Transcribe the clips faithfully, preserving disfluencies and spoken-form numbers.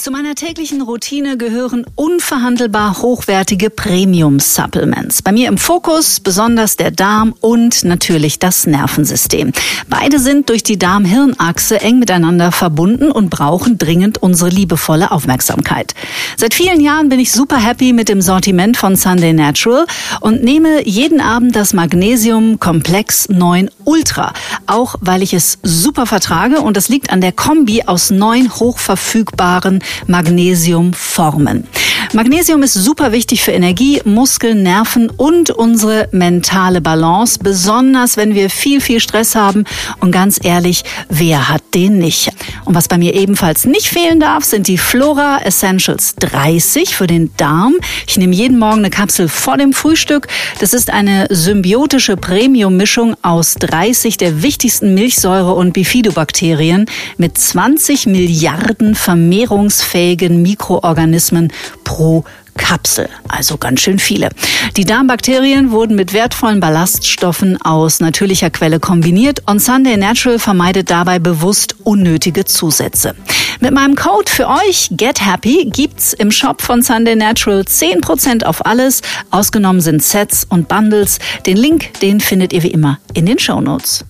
Zu meiner täglichen Routine gehören unverhandelbar hochwertige Premium-Supplements. Bei mir im Fokus besonders der Darm und natürlich das Nervensystem. Beide sind durch die Darm-Hirn-Achse eng miteinander verbunden und brauchen dringend unsere liebevolle Aufmerksamkeit. Seit vielen Jahren bin ich super happy mit dem Sortiment von Sunday Natural und nehme jeden Abend das Magnesium Komplex neun Ultra. Auch weil ich es super vertrage, und das liegt an der Kombi aus neun hochverfügbaren Magnesiumformen. Magnesium ist super wichtig für Energie, Muskeln, Nerven und unsere mentale Balance, besonders wenn wir viel, viel Stress haben. Und ganz ehrlich, wer hat den nicht? Und was bei mir ebenfalls nicht fehlen darf, sind die Flora Essentials dreißig für den Darm. Ich nehme jeden Morgen eine Kapsel vor dem Frühstück. Das ist eine symbiotische Premium-Mischung aus dreißig der wichtigsten Milchsäure- und Bifidobakterien mit zwanzig Milliarden vermehrungsfähigen Mikroorganismen pro Kapsel, also ganz schön viele. Die Darmbakterien wurden mit wertvollen Ballaststoffen aus natürlicher Quelle kombiniert und Sunday Natural vermeidet dabei bewusst unnötige Zusätze. Mit meinem Code für euch GetHappy gibt's im Shop von Sunday Natural zehn Prozent auf alles. Ausgenommen sind Sets und Bundles. Den Link, den findet ihr wie immer in den Shownotes.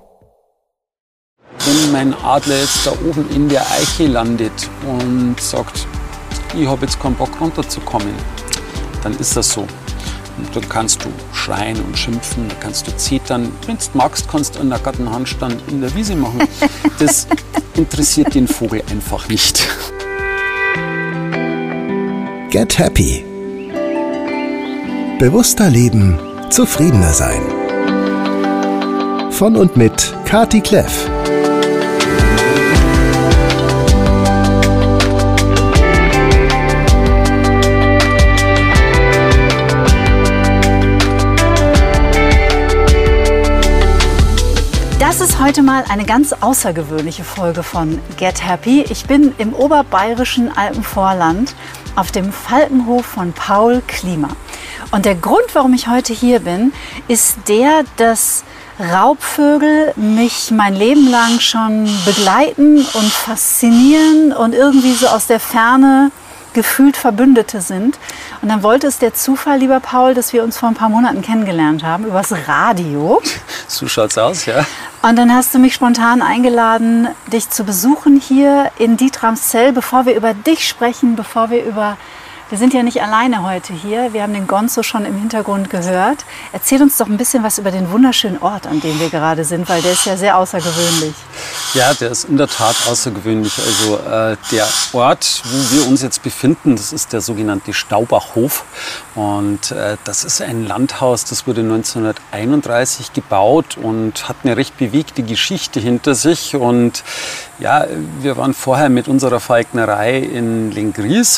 Wenn mein Adler jetzt da oben in der Eiche landet und sagt, ich habe jetzt keinen Bock runterzukommen, dann ist das so. Und dann kannst du schreien und schimpfen, dann kannst du zetern. Wenn du magst, kannst du einen nackerten Handstand in der Wiese machen. Das interessiert den Vogel einfach nicht. Get Happy. Bewusster leben, zufriedener sein. Von und mit Kati Kleff. Das ist heute mal eine ganz außergewöhnliche Folge von Get Happy. Ich bin im oberbayerischen Alpenvorland auf dem Falkenhof von Paul Klima. Und der Grund, warum ich heute hier bin, ist der, dass Raubvögel mich mein Leben lang schon begleiten und faszinieren und irgendwie so aus der Ferne gefühlt Verbündete sind. Und dann wollte es der Zufall, lieber Paul, dass wir uns vor ein paar Monaten kennengelernt haben, übers Radio. So schaut's aus, ja. Und dann hast du mich spontan eingeladen, dich zu besuchen hier in Dietramszell, bevor wir über dich sprechen, bevor wir über... Wir sind ja nicht alleine heute hier. Wir haben den Gonzo schon im Hintergrund gehört. Erzähl uns doch ein bisschen was über den wunderschönen Ort, an dem wir gerade sind, weil der ist ja sehr außergewöhnlich. Ja, der ist in der Tat außergewöhnlich. Also äh, der Ort, wo wir uns jetzt befinden, das ist der sogenannte Staubachhof. Und äh, das ist ein Landhaus, das wurde neunzehnhunderteinunddreißig gebaut und hat eine recht bewegte Geschichte hinter sich. Und ja, wir waren vorher mit unserer Falknerei in Lenggries.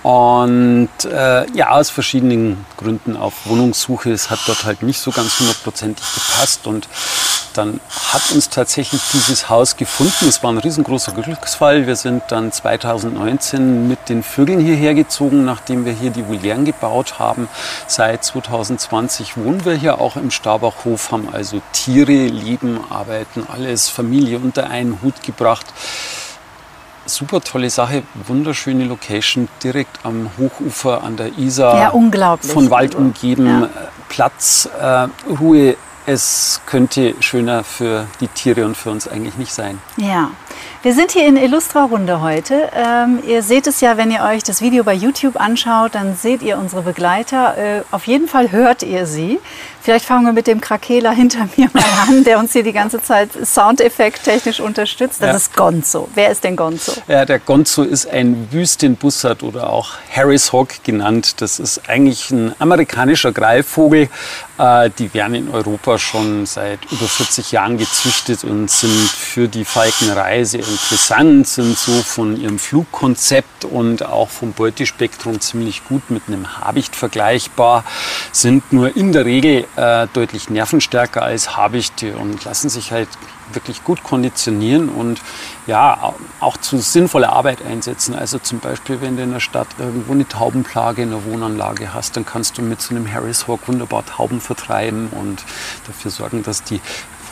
Und äh, ja, aus verschiedenen Gründen auf Wohnungssuche. Es hat dort halt nicht so ganz hundertprozentig gepasst. Und dann hat uns tatsächlich dieses Haus gefunden. Es war ein riesengroßer Glücksfall. Wir sind dann zweitausendneunzehn mit den Vögeln hierher gezogen, nachdem wir hier die Volieren gebaut haben. Seit zweitausendzwanzig wohnen wir hier auch im Staubachhof, haben also Tiere, Leben, Arbeiten, alles, Familie unter einen Hut gebracht. Super tolle Sache, wunderschöne Location, direkt am Hochufer an der Isar. Ja, unglaublich. Von Wald umgeben, ja. Platz, äh, Ruhe. Es könnte schöner für die Tiere und für uns eigentlich nicht sein. Ja, wir sind hier in Illustra Runde heute. Ähm, ihr seht es ja, wenn ihr euch das Video bei YouTube anschaut, dann seht ihr unsere Begleiter. Äh, auf jeden Fall hört ihr sie. Vielleicht fangen wir mit dem Krakeler hinter mir mal an, der uns hier die ganze Zeit Soundeffekt technisch unterstützt. Das ja. ist Gonzo. Wer ist denn Gonzo? Ja, der Gonzo ist ein Wüstenbussard oder auch Harris Hawk genannt. Das ist eigentlich ein amerikanischer Greifvogel. Äh, die werden in Europa schon seit über vierzig Jahren gezüchtet und sind für die Falknerei sehr interessant, sind so von ihrem Flugkonzept und auch vom Beutespektrum ziemlich gut mit einem Habicht vergleichbar, sind nur in der Regel äh, deutlich nervenstärker als Habichte und lassen sich halt wirklich gut konditionieren und ja, auch zu sinnvoller Arbeit einsetzen. Also zum Beispiel, wenn du in der Stadt irgendwo eine Taubenplage in der Wohnanlage hast, dann kannst du mit so einem Harris Hawk wunderbar Tauben vertreiben und dafür sorgen, dass die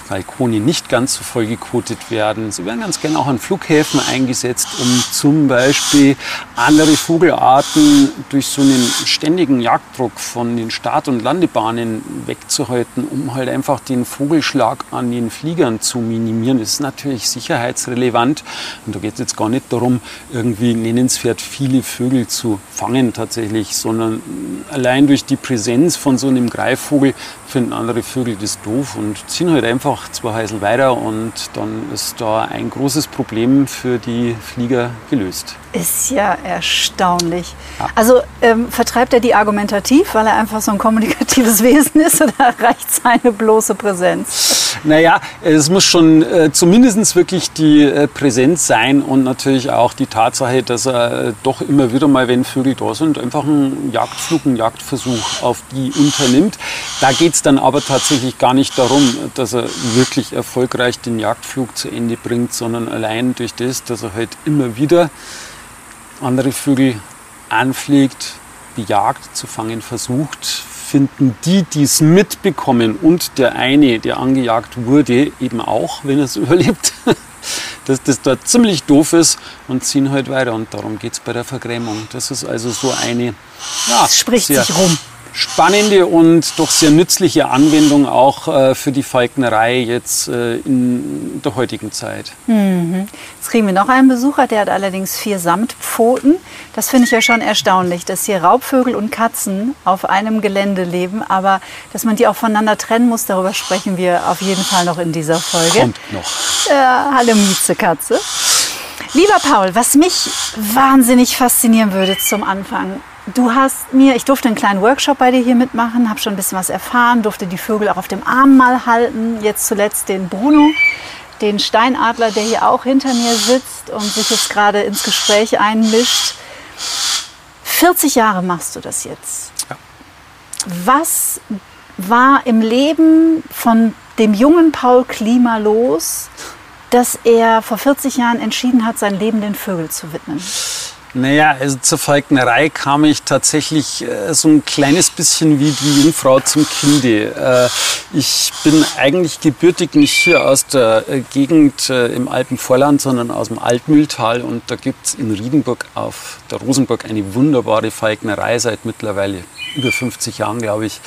Balkone nicht ganz so voll gekotet werden. Sie werden ganz gerne auch an Flughäfen eingesetzt, um zum Beispiel andere Vogelarten durch so einen ständigen Jagddruck von den Start- und Landebahnen wegzuhalten, um halt einfach den Vogelschlag an den Fliegern zu minimieren. Das ist natürlich sicherheitsrelevant. Und da geht es jetzt gar nicht darum, irgendwie nennenswert viele Vögel zu fangen tatsächlich, sondern allein durch die Präsenz von so einem Greifvogel finden andere Vögel das doof und ziehen halt einfach zwei Häusl weiter und dann ist da ein großes Problem für die Flieger gelöst. Ist ja erstaunlich. Ja. Also ähm, vertreibt er die argumentativ, weil er einfach so ein kommunikatives Wesen ist, oder reicht seine bloße Präsenz? Naja, es muss schon äh, zumindest wirklich die äh, Präsenz sein und natürlich auch die Tatsache, dass er äh, doch immer wieder mal, wenn Vögel da sind, einfach einen Jagdflug, einen Jagdversuch auf die unternimmt. Da geht es dann aber tatsächlich gar nicht darum, dass er wirklich erfolgreich den Jagdflug zu Ende bringt, sondern allein durch das, dass er halt immer wieder andere Vögel anfliegt, bejagt, zu fangen versucht, finden die, die es mitbekommen und der eine, der angejagt wurde, eben auch, wenn er es überlebt, dass das dort ziemlich doof ist und ziehen halt weiter. Und darum geht es bei der Vergrämung. Das ist also so eine, ja, es spricht sich rum. Spannende und doch sehr nützliche Anwendung auch äh, für die Falknerei jetzt äh, in der heutigen Zeit. Mhm. Jetzt kriegen wir noch einen Besucher, der hat allerdings vier Samtpfoten. Das finde ich ja schon erstaunlich, dass hier Raubvögel und Katzen auf einem Gelände leben, aber dass man die auch voneinander trennen muss, darüber sprechen wir auf jeden Fall noch in dieser Folge. Kommt noch. Äh, hallo Miezekatze. Lieber Paul, was mich wahnsinnig faszinieren würde zum Anfang: Du hast mir, ich durfte einen kleinen Workshop bei dir hier mitmachen, habe schon ein bisschen was erfahren, durfte die Vögel auch auf dem Arm mal halten. Jetzt zuletzt den Bruno, den Steinadler, der hier auch hinter mir sitzt und sich jetzt gerade ins Gespräch einmischt. vierzig Jahre machst du das jetzt. Ja. Was war im Leben von dem jungen Paul Klima los, dass er vor vierzig Jahren entschieden hat, sein Leben den Vögeln zu widmen? Naja, also zur Falknerei kam ich tatsächlich äh, so ein kleines bisschen wie die Jungfrau zum Kinde. Äh, ich bin eigentlich gebürtig nicht hier aus der äh, Gegend äh, im Alpenvorland, sondern aus dem Altmühltal. Und da gibt es in Riedenburg auf der Rosenburg eine wunderbare Falknerei seit mittlerweile über fünfzig Jahren, glaube ich.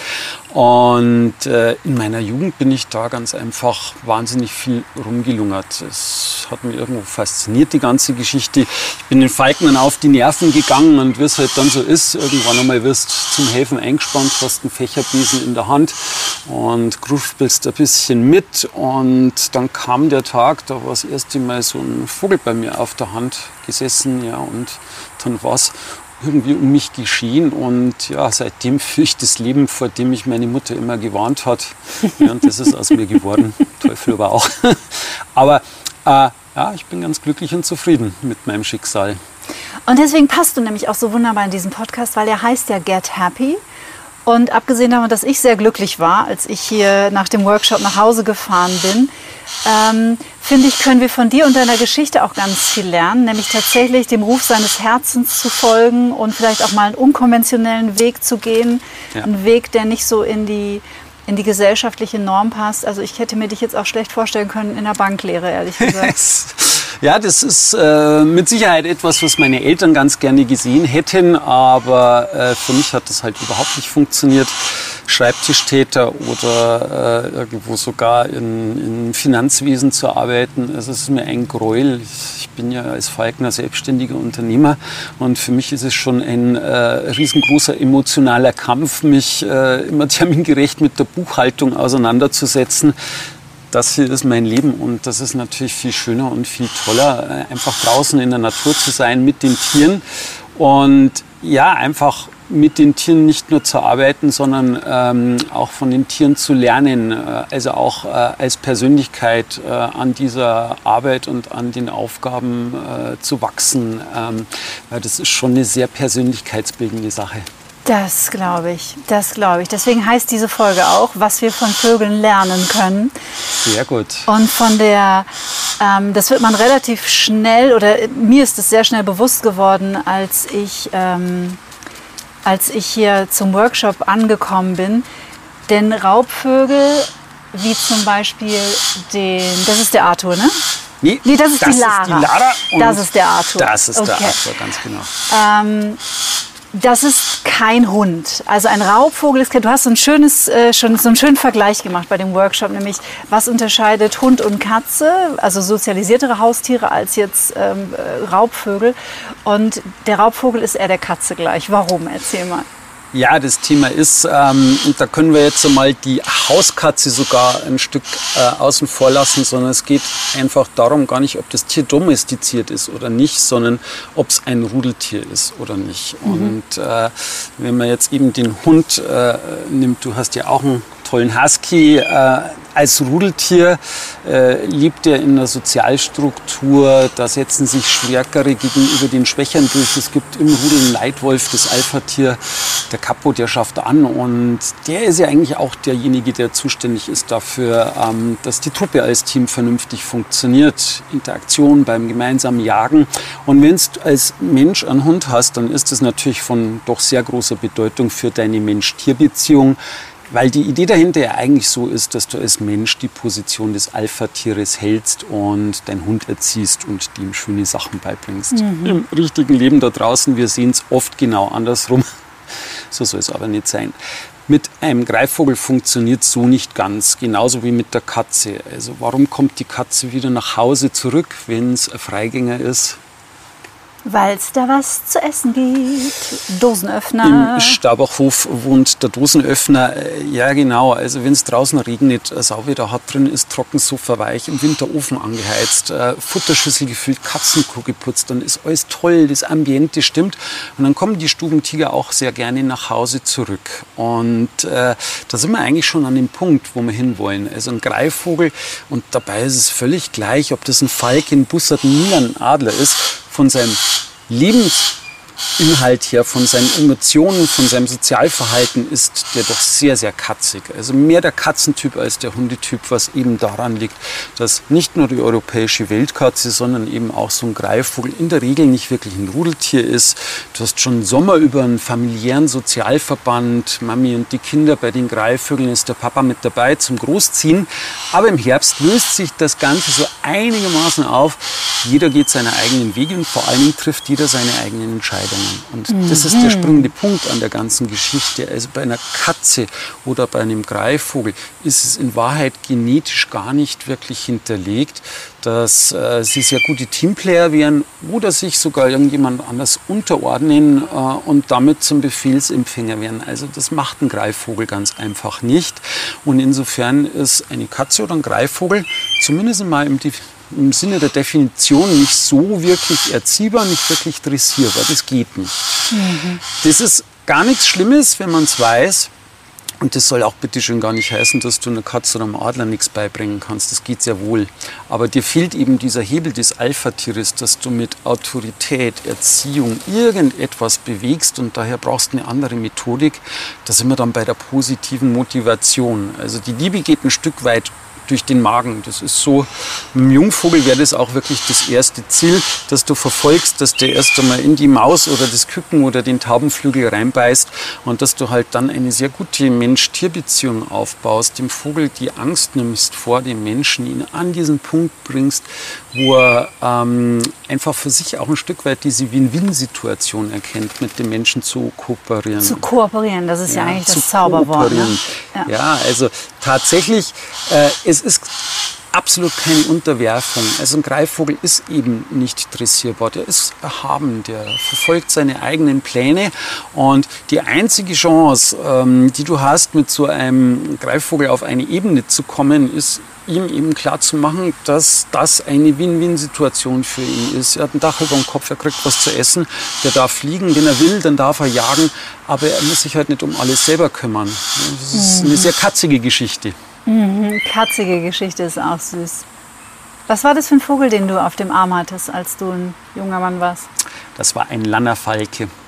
Und äh, in meiner Jugend bin ich da ganz einfach wahnsinnig viel rumgelungert. Es hat mich irgendwo fasziniert, die ganze Geschichte. Ich bin den Falknern auf die Nerven gegangen und wie es halt dann so ist, irgendwann einmal wirst du zum Helfen eingespannt, hast einen Fächerbesen in der Hand und gruspelst ein bisschen mit. Und dann kam der Tag, da war das erste Mal so ein Vogel bei mir auf der Hand gesessen, ja, und dann war es irgendwie um mich geschehen und ja, seitdem führe ich das Leben, vor dem mich meine Mutter immer gewarnt hat. Ja, und das ist aus mir geworden. Teufel aber auch. Aber äh, ja, ich bin ganz glücklich und zufrieden mit meinem Schicksal. Und deswegen passt du nämlich auch so wunderbar in diesen Podcast, weil er heißt ja Get Happy. Und abgesehen davon, dass ich sehr glücklich war, als ich hier nach dem Workshop nach Hause gefahren bin, ähm, finde ich, können wir von dir und deiner Geschichte auch ganz viel lernen, nämlich tatsächlich dem Ruf seines Herzens zu folgen und vielleicht auch mal einen unkonventionellen Weg zu gehen, ja. Einen Weg, der nicht so in die, in die gesellschaftliche Norm passt. Also ich hätte mir dich jetzt auch schlecht vorstellen können in der Banklehre, ehrlich gesagt. Ja, das ist äh, mit Sicherheit etwas, was meine Eltern ganz gerne gesehen hätten, aber äh, für mich hat das halt überhaupt nicht funktioniert. Schreibtischtäter oder äh, irgendwo sogar in, in Finanzwesen zu arbeiten, also es ist mir ein Gräuel. Ich bin ja als Falkner selbstständiger Unternehmer und für mich ist es schon ein äh, riesengroßer emotionaler Kampf, mich äh, immer termingerecht mit der Buchhaltung auseinanderzusetzen. Das hier ist mein Leben und das ist natürlich viel schöner und viel toller, einfach draußen in der Natur zu sein mit den Tieren und ja, einfach mit den Tieren nicht nur zu arbeiten, sondern ähm, auch von den Tieren zu lernen, also auch äh, als Persönlichkeit äh, an dieser Arbeit und an den Aufgaben äh, zu wachsen, ähm, weil das ist schon eine sehr persönlichkeitsbildende Sache. Das glaube ich, das glaube ich. Deswegen heißt diese Folge auch, was wir von Vögeln lernen können. Sehr gut. Und von der, ähm, das wird man relativ schnell, oder mir ist es sehr schnell bewusst geworden, als ich, ähm, als ich hier zum Workshop angekommen bin. Denn Raubvögel wie zum Beispiel den, das ist der Arthur, ne? Nee, nee das ist das die Lara. Ist die Lara und das ist der Arthur. Das ist okay. der Arthur, ganz genau. Ähm, das ist kein Hund. Also ein Raubvogel ist kein, du hast so ein schönes, äh, schon so einen schönen Vergleich gemacht bei dem Workshop, nämlich was unterscheidet Hund und Katze, also sozialisiertere Haustiere als jetzt ähm, Raubvögel. Und der Raubvogel ist eher der Katze gleich. Warum? Erzähl mal. Ja, das Thema ist, ähm, und da können wir jetzt mal die Hauskatze sogar ein Stück äh, außen vor lassen, sondern es geht einfach darum, gar nicht, ob das Tier domestiziert ist oder nicht, sondern ob es ein Rudeltier ist oder nicht. Mhm. Und äh, wenn man jetzt eben den Hund äh, nimmt, du hast ja auch einen tollen Husky, äh, als Rudeltier äh, lebt er in einer Sozialstruktur, da setzen sich Stärkere gegenüber den Schwächeren durch. Es gibt im Rudel einen Leitwolf, das Alpha-Tier, der Capo, der schafft an und der ist ja eigentlich auch derjenige, der zuständig ist dafür, ähm, dass die Truppe als Team vernünftig funktioniert. Interaktion beim gemeinsamen Jagen. Und wenn du als Mensch einen Hund hast, dann ist das natürlich von doch sehr großer Bedeutung für deine Mensch-Tier-Beziehung. Weil die Idee dahinter ja eigentlich so ist, dass du als Mensch die Position des Alpha-Tieres hältst und deinen Hund erziehst und ihm schöne Sachen beibringst. Mhm. Im richtigen Leben da draußen, wir sehen es oft genau andersrum. So soll es aber nicht sein. Mit einem Greifvogel funktioniert es so nicht ganz, genauso wie mit der Katze. Also warum kommt die Katze wieder nach Hause zurück, wenn es ein Freigänger ist? Weil es da was zu essen gibt. Dosenöffner. Im Staubachhof wohnt der Dosenöffner. Ja, genau. Also wenn es draußen regnet, Sauwetter hat, drin ist Trockensofa weich, im Winter Ofen angeheizt, äh, Futterschüssel gefüllt, Katzenkuh geputzt, dann ist alles toll, das Ambiente stimmt. Und dann kommen die Stubentiger auch sehr gerne nach Hause zurück. Und äh, da sind wir eigentlich schon an dem Punkt, wo wir hinwollen. Also ein Greifvogel, und dabei ist es völlig gleich, ob das ein Falke, ein Bussard, ein Milan, ein Adler ist, von seinem Lebensinhalt her, von seinen Emotionen, von seinem Sozialverhalten ist der doch sehr, sehr katzig. Also mehr der Katzentyp als der Hundetyp, was eben daran liegt, dass nicht nur die europäische Wildkatze, sondern eben auch so ein Greifvogel in der Regel nicht wirklich ein Rudeltier ist. Du hast schon Sommer über einen familiären Sozialverband, Mami und die Kinder, bei den Greifvögeln ist der Papa mit dabei zum Großziehen. Aber im Herbst löst sich das Ganze so einigermaßen auf. Jeder geht seine eigenen Wege und vor allen Dingen trifft jeder seine eigenen Entscheidungen. Und mhm. das ist der springende Punkt an der ganzen Geschichte. Also bei einer Katze oder bei einem Greifvogel ist es in Wahrheit genetisch gar nicht wirklich hinterlegt, dass äh, sie sehr gute Teamplayer wären oder sich sogar irgendjemand anders unterordnen äh, und damit zum Befehlsempfänger werden. Also das macht ein Greifvogel ganz einfach nicht. Und insofern ist eine Katze oder ein Greifvogel zumindest mal im im Sinne der Definition nicht so wirklich erziehbar, nicht wirklich dressierbar. Das geht nicht. Mhm. Das ist gar nichts Schlimmes, wenn man es weiß. Und das soll auch bitte schön gar nicht heißen, dass du einer Katze oder einem Adler nichts beibringen kannst. Das geht sehr wohl. Aber dir fehlt eben dieser Hebel des Alpha-Tieres, dass du mit Autorität, Erziehung irgendetwas bewegst. Und daher brauchst du eine andere Methodik. Da sind wir dann bei der positiven Motivation. Also die Liebe geht ein Stück weit durch den Magen. Das ist so, mit dem Jungvogel wäre das auch wirklich das erste Ziel, dass du verfolgst, dass der erst einmal in die Maus oder das Küken oder den Taubenflügel reinbeißt und dass du halt dann eine sehr gute Mensch-Tier-Beziehung aufbaust, dem Vogel die Angst nimmst vor dem Menschen, ihn an diesen Punkt bringst, wo er ähm, einfach für sich auch ein Stück weit diese Win-Win-Situation erkennt, mit dem Menschen zu kooperieren. Zu kooperieren, das ist ja, ja eigentlich das zu Zauberwort. Ne? Ja. ja, also tatsächlich, äh, es ist absolut keine Unterwerfung. Also ein Greifvogel ist eben nicht dressierbar. Der ist erhaben, der verfolgt seine eigenen Pläne. Und die einzige Chance, ähm, die du hast, mit so einem Greifvogel auf eine Ebene zu kommen, ist, ihm eben klar zu machen, dass das eine Win-Win-Situation für ihn ist. Er hat ein Dach über dem Kopf, er kriegt was zu essen, der darf fliegen, wenn er will, dann darf er jagen, aber er muss sich halt nicht um alles selber kümmern. Das ist mhm. eine sehr katzige Geschichte. Mhm, katzige Geschichte ist auch süß. Was war das für ein Vogel, den du auf dem Arm hattest, als du ein junger Mann warst? Das war ein Lannerfalke.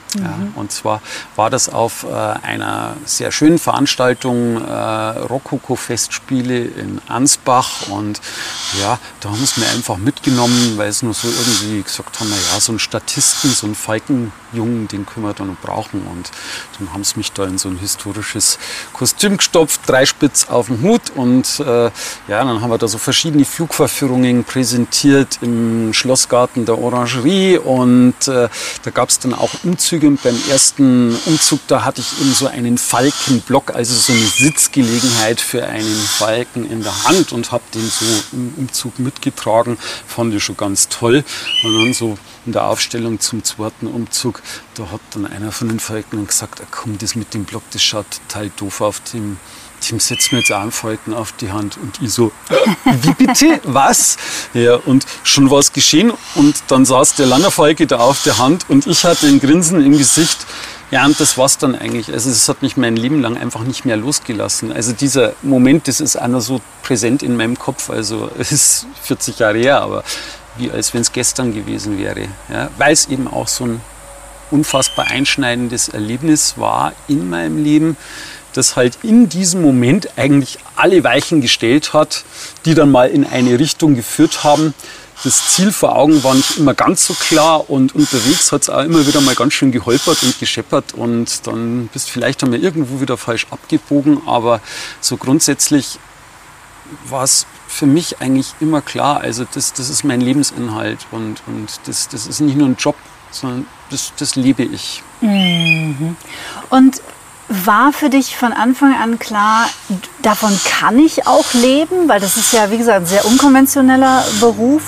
Ja, und zwar war das auf äh, einer sehr schönen Veranstaltung, äh, Rokoko-Festspiele in Ansbach. Und ja, da haben sie mir einfach mitgenommen, weil sie nur so irgendwie gesagt haben, na ja, so einen Statisten, so einen Falkenjungen, den können wir da noch brauchen. Und dann haben sie mich da in so ein historisches Kostüm gestopft, Dreispitz auf dem Hut. Und äh, ja, dann haben wir da so verschiedene Flugverführungen präsentiert im Schlossgarten der Orangerie. Und äh, da gab es dann auch Umzüge. Und beim ersten Umzug, da hatte ich eben so einen Falkenblock, also so eine Sitzgelegenheit für einen Falken in der Hand und habe den so im Umzug mitgetragen. Fand ich schon ganz toll. Und dann so in der Aufstellung zum zweiten Umzug, da hat dann einer von den Falken gesagt, komm, das mit dem Block, das schaut total doof auf dem Team, setzt mir jetzt auch einen Falken auf die Hand. Und ich so, wie bitte? Was? Ja, und schon war es geschehen. Und dann saß der Landerfalke da auf der Hand und ich hatte ein Grinsen im Gesicht. Ja, und das war's dann eigentlich. Also es hat mich mein Leben lang einfach nicht mehr losgelassen. Also dieser Moment, das ist auch noch so präsent in meinem Kopf. Also es ist vierzig Jahre her, aber wie als wenn es gestern gewesen wäre. Ja, weil es eben auch so ein unfassbar einschneidendes Erlebnis war in meinem Leben, das halt in diesem Moment eigentlich alle Weichen gestellt hat, die dann mal in eine Richtung geführt haben. Das Ziel vor Augen war nicht immer ganz so klar und unterwegs hat es auch immer wieder mal ganz schön geholpert und gescheppert und dann bist vielleicht einmal irgendwo wieder falsch abgebogen, aber so grundsätzlich war es für mich eigentlich immer klar, also das, das ist mein Lebensinhalt und, und das, das ist nicht nur ein Job, sondern das, das lebe ich. Mhm. Und war für dich von Anfang an klar, davon kann ich auch leben? Weil das ist ja, wie gesagt, ein sehr unkonventioneller Beruf.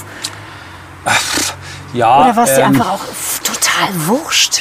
Ja, oder war es dir ähm, einfach auch total wurscht?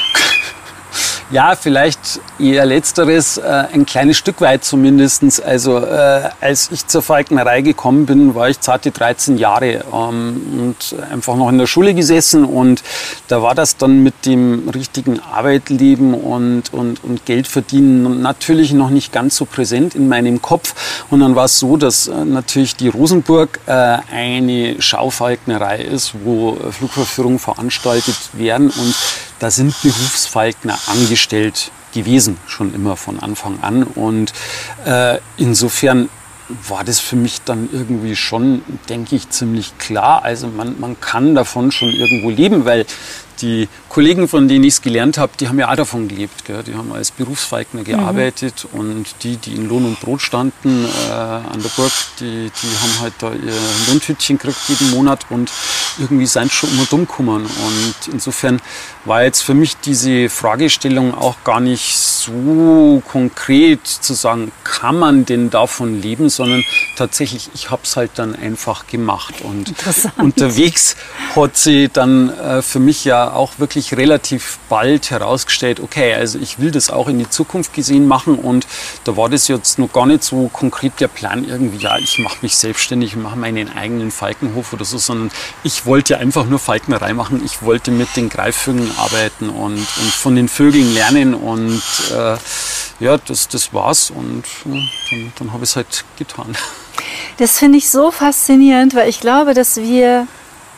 Ja, vielleicht eher Letzteres, äh, ein kleines Stück weit zumindest. Also äh, als ich zur Falknerei gekommen bin, war ich zarte dreizehn Jahre ähm, und einfach noch in der Schule gesessen. Und da war das dann mit dem richtigen Arbeitleben und, und, und Geldverdienen natürlich noch nicht ganz so präsent in meinem Kopf. Und dann war es so, dass äh, natürlich die Rosenburg äh, eine Schaufalknerei ist, wo äh, Flugverführungen veranstaltet werden. Und da sind Berufsfalkner angestellt gewesen, schon immer von Anfang an. Und äh, insofern war das für mich dann irgendwie schon, denke ich, ziemlich klar. Also man, man kann davon schon irgendwo leben, weil die Kollegen, von denen ich es gelernt habe, die haben ja auch davon gelebt. Gell? Die haben als Berufsfalkner gearbeitet mhm. und die, die in Lohn und Brot standen äh, an der Burg, die, die haben halt da ihr Lohntütchen gekriegt jeden Monat und irgendwie sind schon immer dumm gekommen. Und insofern war jetzt für mich diese Fragestellung auch gar nicht so konkret zu sagen, kann man denn davon leben, sondern tatsächlich, ich habe es halt dann einfach gemacht. Und unterwegs hat sie dann äh, für mich ja auch wirklich relativ bald herausgestellt, okay, also ich will das auch in die Zukunft gesehen machen und da war das jetzt noch gar nicht so konkret der Plan irgendwie, ja, ich mache mich selbstständig und mache meinen eigenen Falkenhof oder so, sondern ich wollte einfach nur Falknerei machen, ich wollte mit den Greifvögeln arbeiten und, und von den Vögeln lernen und äh, ja, das, das war's und ja, dann, dann habe ich es halt getan. Das finde ich so faszinierend, weil ich glaube, dass wir,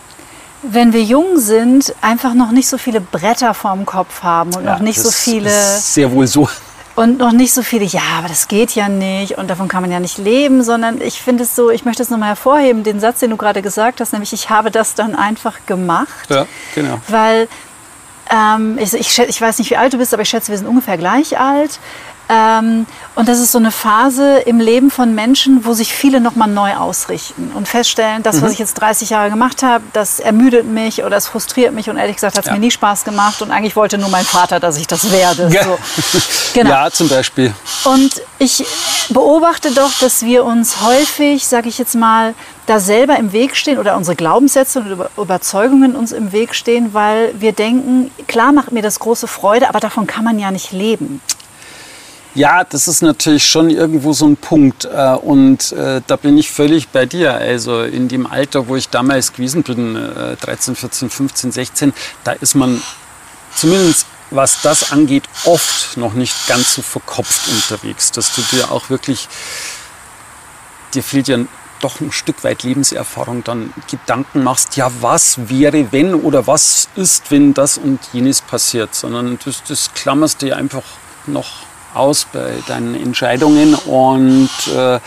wenn wir jung sind, einfach noch nicht so viele Bretter vorm Kopf haben und ja, noch nicht so viele. Ist sehr wohl so. Und noch nicht so viele, ja, aber das geht ja nicht und davon kann man ja nicht leben, sondern ich finde es so, ich möchte es nochmal hervorheben, den Satz, den du gerade gesagt hast, nämlich ich habe das dann einfach gemacht. Ja, genau. Weil, ähm, ich, ich, ich weiß nicht, wie alt du bist, aber ich schätze, wir sind ungefähr gleich alt. Ähm, und das ist so eine Phase im Leben von Menschen, wo sich viele nochmal neu ausrichten und feststellen, das, mhm. was ich jetzt dreißig Jahre gemacht habe, das ermüdet mich oder es frustriert mich und ehrlich gesagt hat es ja. mir nie Spaß gemacht und eigentlich wollte nur mein Vater, dass ich das werde. Ja, so. Genau. Ja, zum Beispiel. Und ich beobachte doch, dass wir uns häufig, sage ich jetzt mal, da selber im Weg stehen oder unsere Glaubenssätze und Überzeugungen uns im Weg stehen, weil wir denken, klar macht mir das große Freude, aber davon kann man ja nicht leben. Ja, das ist natürlich schon irgendwo so ein Punkt und äh, da bin ich völlig bei dir. Also in dem Alter, wo ich damals gewesen bin, äh, dreizehn, vierzehn, fünfzehn, sechzehn, da ist man zumindest, was das angeht, oft noch nicht ganz so verkopft unterwegs, dass du dir auch wirklich, dir fehlt ja doch ein Stück weit Lebenserfahrung dann Gedanken machst, ja, was wäre, wenn oder was ist, wenn das und jenes passiert, sondern das, das klammerst du einfach noch aus bei deinen Entscheidungen und äh,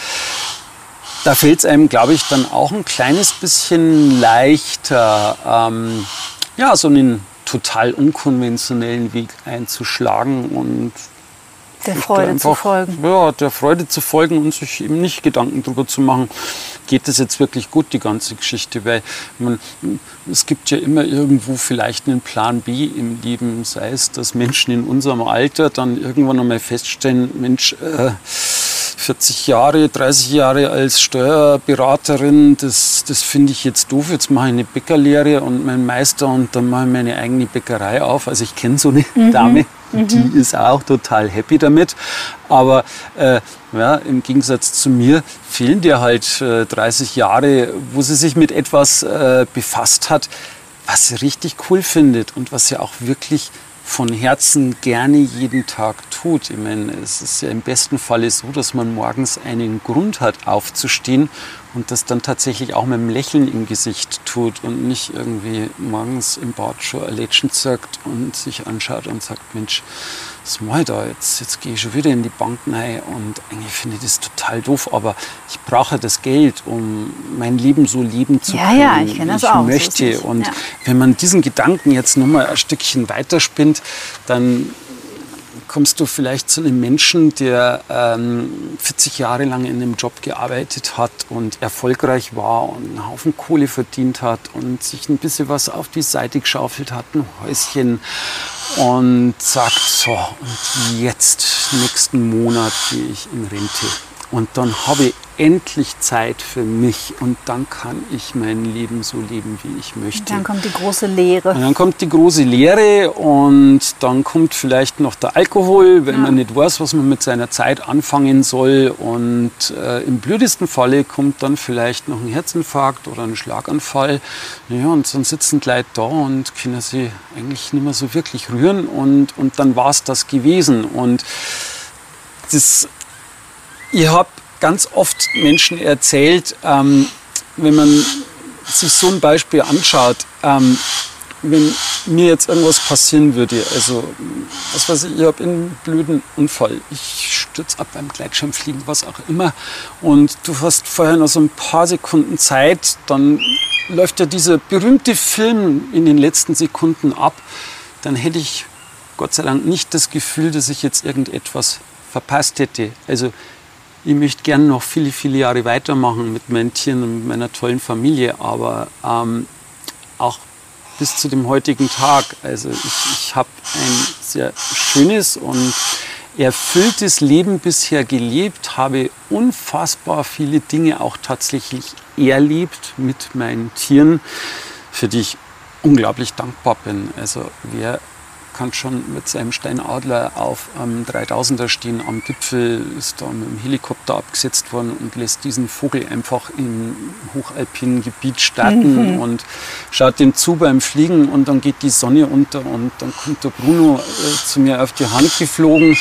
da fällt es einem, glaube ich, dann auch ein kleines bisschen leichter, ähm, ja, so einen total unkonventionellen Weg einzuschlagen und der Freude einfach, zu folgen. Ja, der Freude zu folgen und sich eben nicht Gedanken darüber zu machen, geht das jetzt wirklich gut, die ganze Geschichte. Weil man, es gibt ja immer irgendwo vielleicht einen Plan B im Leben, sei es, dass Menschen in unserem Alter dann irgendwann einmal feststellen, Mensch, äh, vierzig Jahre, dreißig Jahre als Steuerberaterin, das, das finde ich jetzt doof. Jetzt mache ich eine Bäckerlehre und meinen Meister und dann mache ich meine eigene Bäckerei auf. Also ich kenne so eine mhm. Dame, die mhm. ist auch total happy damit. Aber äh, ja, im Gegensatz zu mir fehlen dir halt äh, dreißig Jahre, wo sie sich mit etwas äh, befasst hat, was sie richtig cool findet und was sie auch wirklich von Herzen gerne jeden Tag tut. Ich meine, es ist ja im besten Falle so, dass man morgens einen Grund hat, aufzustehen und das dann tatsächlich auch mit einem Lächeln im Gesicht tut und nicht irgendwie morgens im Bad schon ein Lädchen zirkt und sich anschaut und sagt, Mensch, was mache ich da jetzt? Jetzt gehe ich schon wieder in die Bank rein und eigentlich finde ich das total doof, aber ich brauche das Geld, um mein Leben so leben zu können, ja, ja, ich kenne das auch. ich möchte. So und ja. wenn man diesen Gedanken jetzt nochmal ein Stückchen weiterspinnt, dann kommst du vielleicht zu einem Menschen, der ähm, vierzig Jahre lang in einem Job gearbeitet hat und erfolgreich war und einen Haufen Kohle verdient hat und sich ein bisschen was auf die Seite geschaufelt hat, ein Häuschen, und sagt, so, und jetzt, nächsten Monat gehe ich in Rente. Und dann habe ich endlich Zeit für mich und dann kann ich mein Leben so leben, wie ich möchte. Und dann kommt die große Leere. Und dann kommt die große Leere und dann kommt vielleicht noch der Alkohol, wenn ja. man nicht weiß, was man mit seiner Zeit anfangen soll. Und äh, im blödesten Falle kommt dann vielleicht noch ein Herzinfarkt oder ein Schlaganfall. Ja, und dann sitzen die Leute da und können sich eigentlich nicht mehr so wirklich rühren. Und, und dann war es das gewesen. Und das... Ich habe ganz oft Menschen erzählt, ähm, wenn man sich so ein Beispiel anschaut, ähm, wenn mir jetzt irgendwas passieren würde, also was weiß ich, ich habe einen blöden Unfall, ich stürze ab beim Gleitschirmfliegen, was auch immer, und du hast vorher noch so ein paar Sekunden Zeit, dann läuft ja dieser berühmte Film in den letzten Sekunden ab, dann hätte ich Gott sei Dank nicht das Gefühl, dass ich jetzt irgendetwas verpasst hätte. Also ich möchte gerne noch viele, viele Jahre weitermachen mit meinen Tieren und mit meiner tollen Familie, aber ähm, auch bis zu dem heutigen Tag. Also ich, ich habe ein sehr schönes und erfülltes Leben bisher gelebt, habe unfassbar viele Dinge auch tatsächlich erlebt mit meinen Tieren, für die ich unglaublich dankbar bin. Also wer kann schon mit seinem Steinadler auf einem dreitausender stehen am Gipfel, ist da mit dem Helikopter abgesetzt worden und lässt diesen Vogel einfach im hochalpinen Gebiet starten mhm. und schaut dem zu beim Fliegen und dann geht die Sonne unter und dann kommt der Bruno äh, zu mir auf die Hand geflogen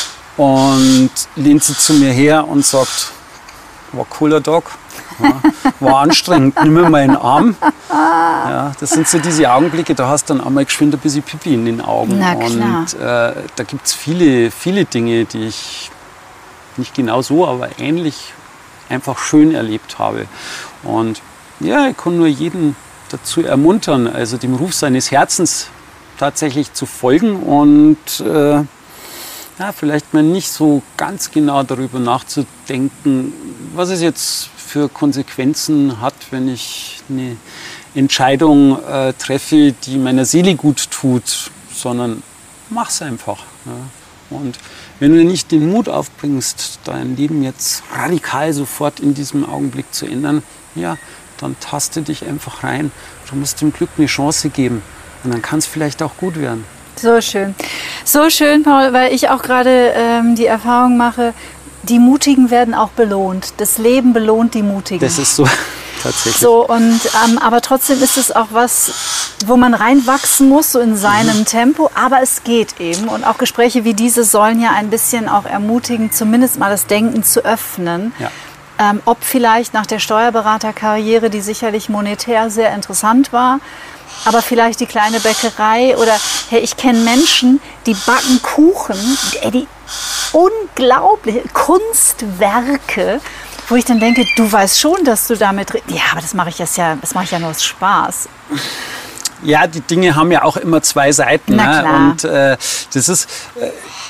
und lehnt sie zu mir her und sagt, war cooler Tag. Ja, war anstrengend, nimm mir meinen Arm. Ja, das sind so diese Augenblicke, da hast du dann einmal geschwind ein bisschen Pipi in den Augen. Na klar. Und äh, da gibt es viele, viele Dinge, die ich nicht genau so, aber ähnlich einfach schön erlebt habe. Und ja, ich kann nur jeden dazu ermuntern, also dem Ruf seines Herzens tatsächlich zu folgen und äh, ja, vielleicht mal nicht so ganz genau darüber nachzudenken, was es jetzt für Konsequenzen hat, wenn ich eine Entscheidung äh, treffe, die meiner Seele gut tut, sondern mach's einfach. Ja. Und wenn du nicht den Mut aufbringst, dein Leben jetzt radikal sofort in diesem Augenblick zu ändern, ja, dann taste dich einfach rein. Du musst dem Glück eine Chance geben und dann kann es vielleicht auch gut werden. So schön. So schön, Paul, weil ich auch gerade ähm, die Erfahrung mache, die Mutigen werden auch belohnt. Das Leben belohnt die Mutigen. Das ist so, tatsächlich. So, und, ähm, aber trotzdem ist es auch was, wo man reinwachsen muss, so in seinem mhm. Tempo. Aber es geht eben. Und auch Gespräche wie diese sollen ja ein bisschen auch ermutigen, zumindest mal das Denken zu öffnen. Ja. ähm, ob vielleicht nach der Steuerberaterkarriere, die sicherlich monetär sehr interessant war, aber vielleicht die kleine Bäckerei oder, hey, ich kenne Menschen, die backen Kuchen, die, die unglaubliche Kunstwerke, wo ich dann denke, du weißt schon, dass du damit, ja, aber das mache ich jetzt ja, das mache ich ja nur aus Spaß. Ja, die Dinge haben ja auch immer zwei Seiten. Na klar. Ne? Und äh, das ist, äh,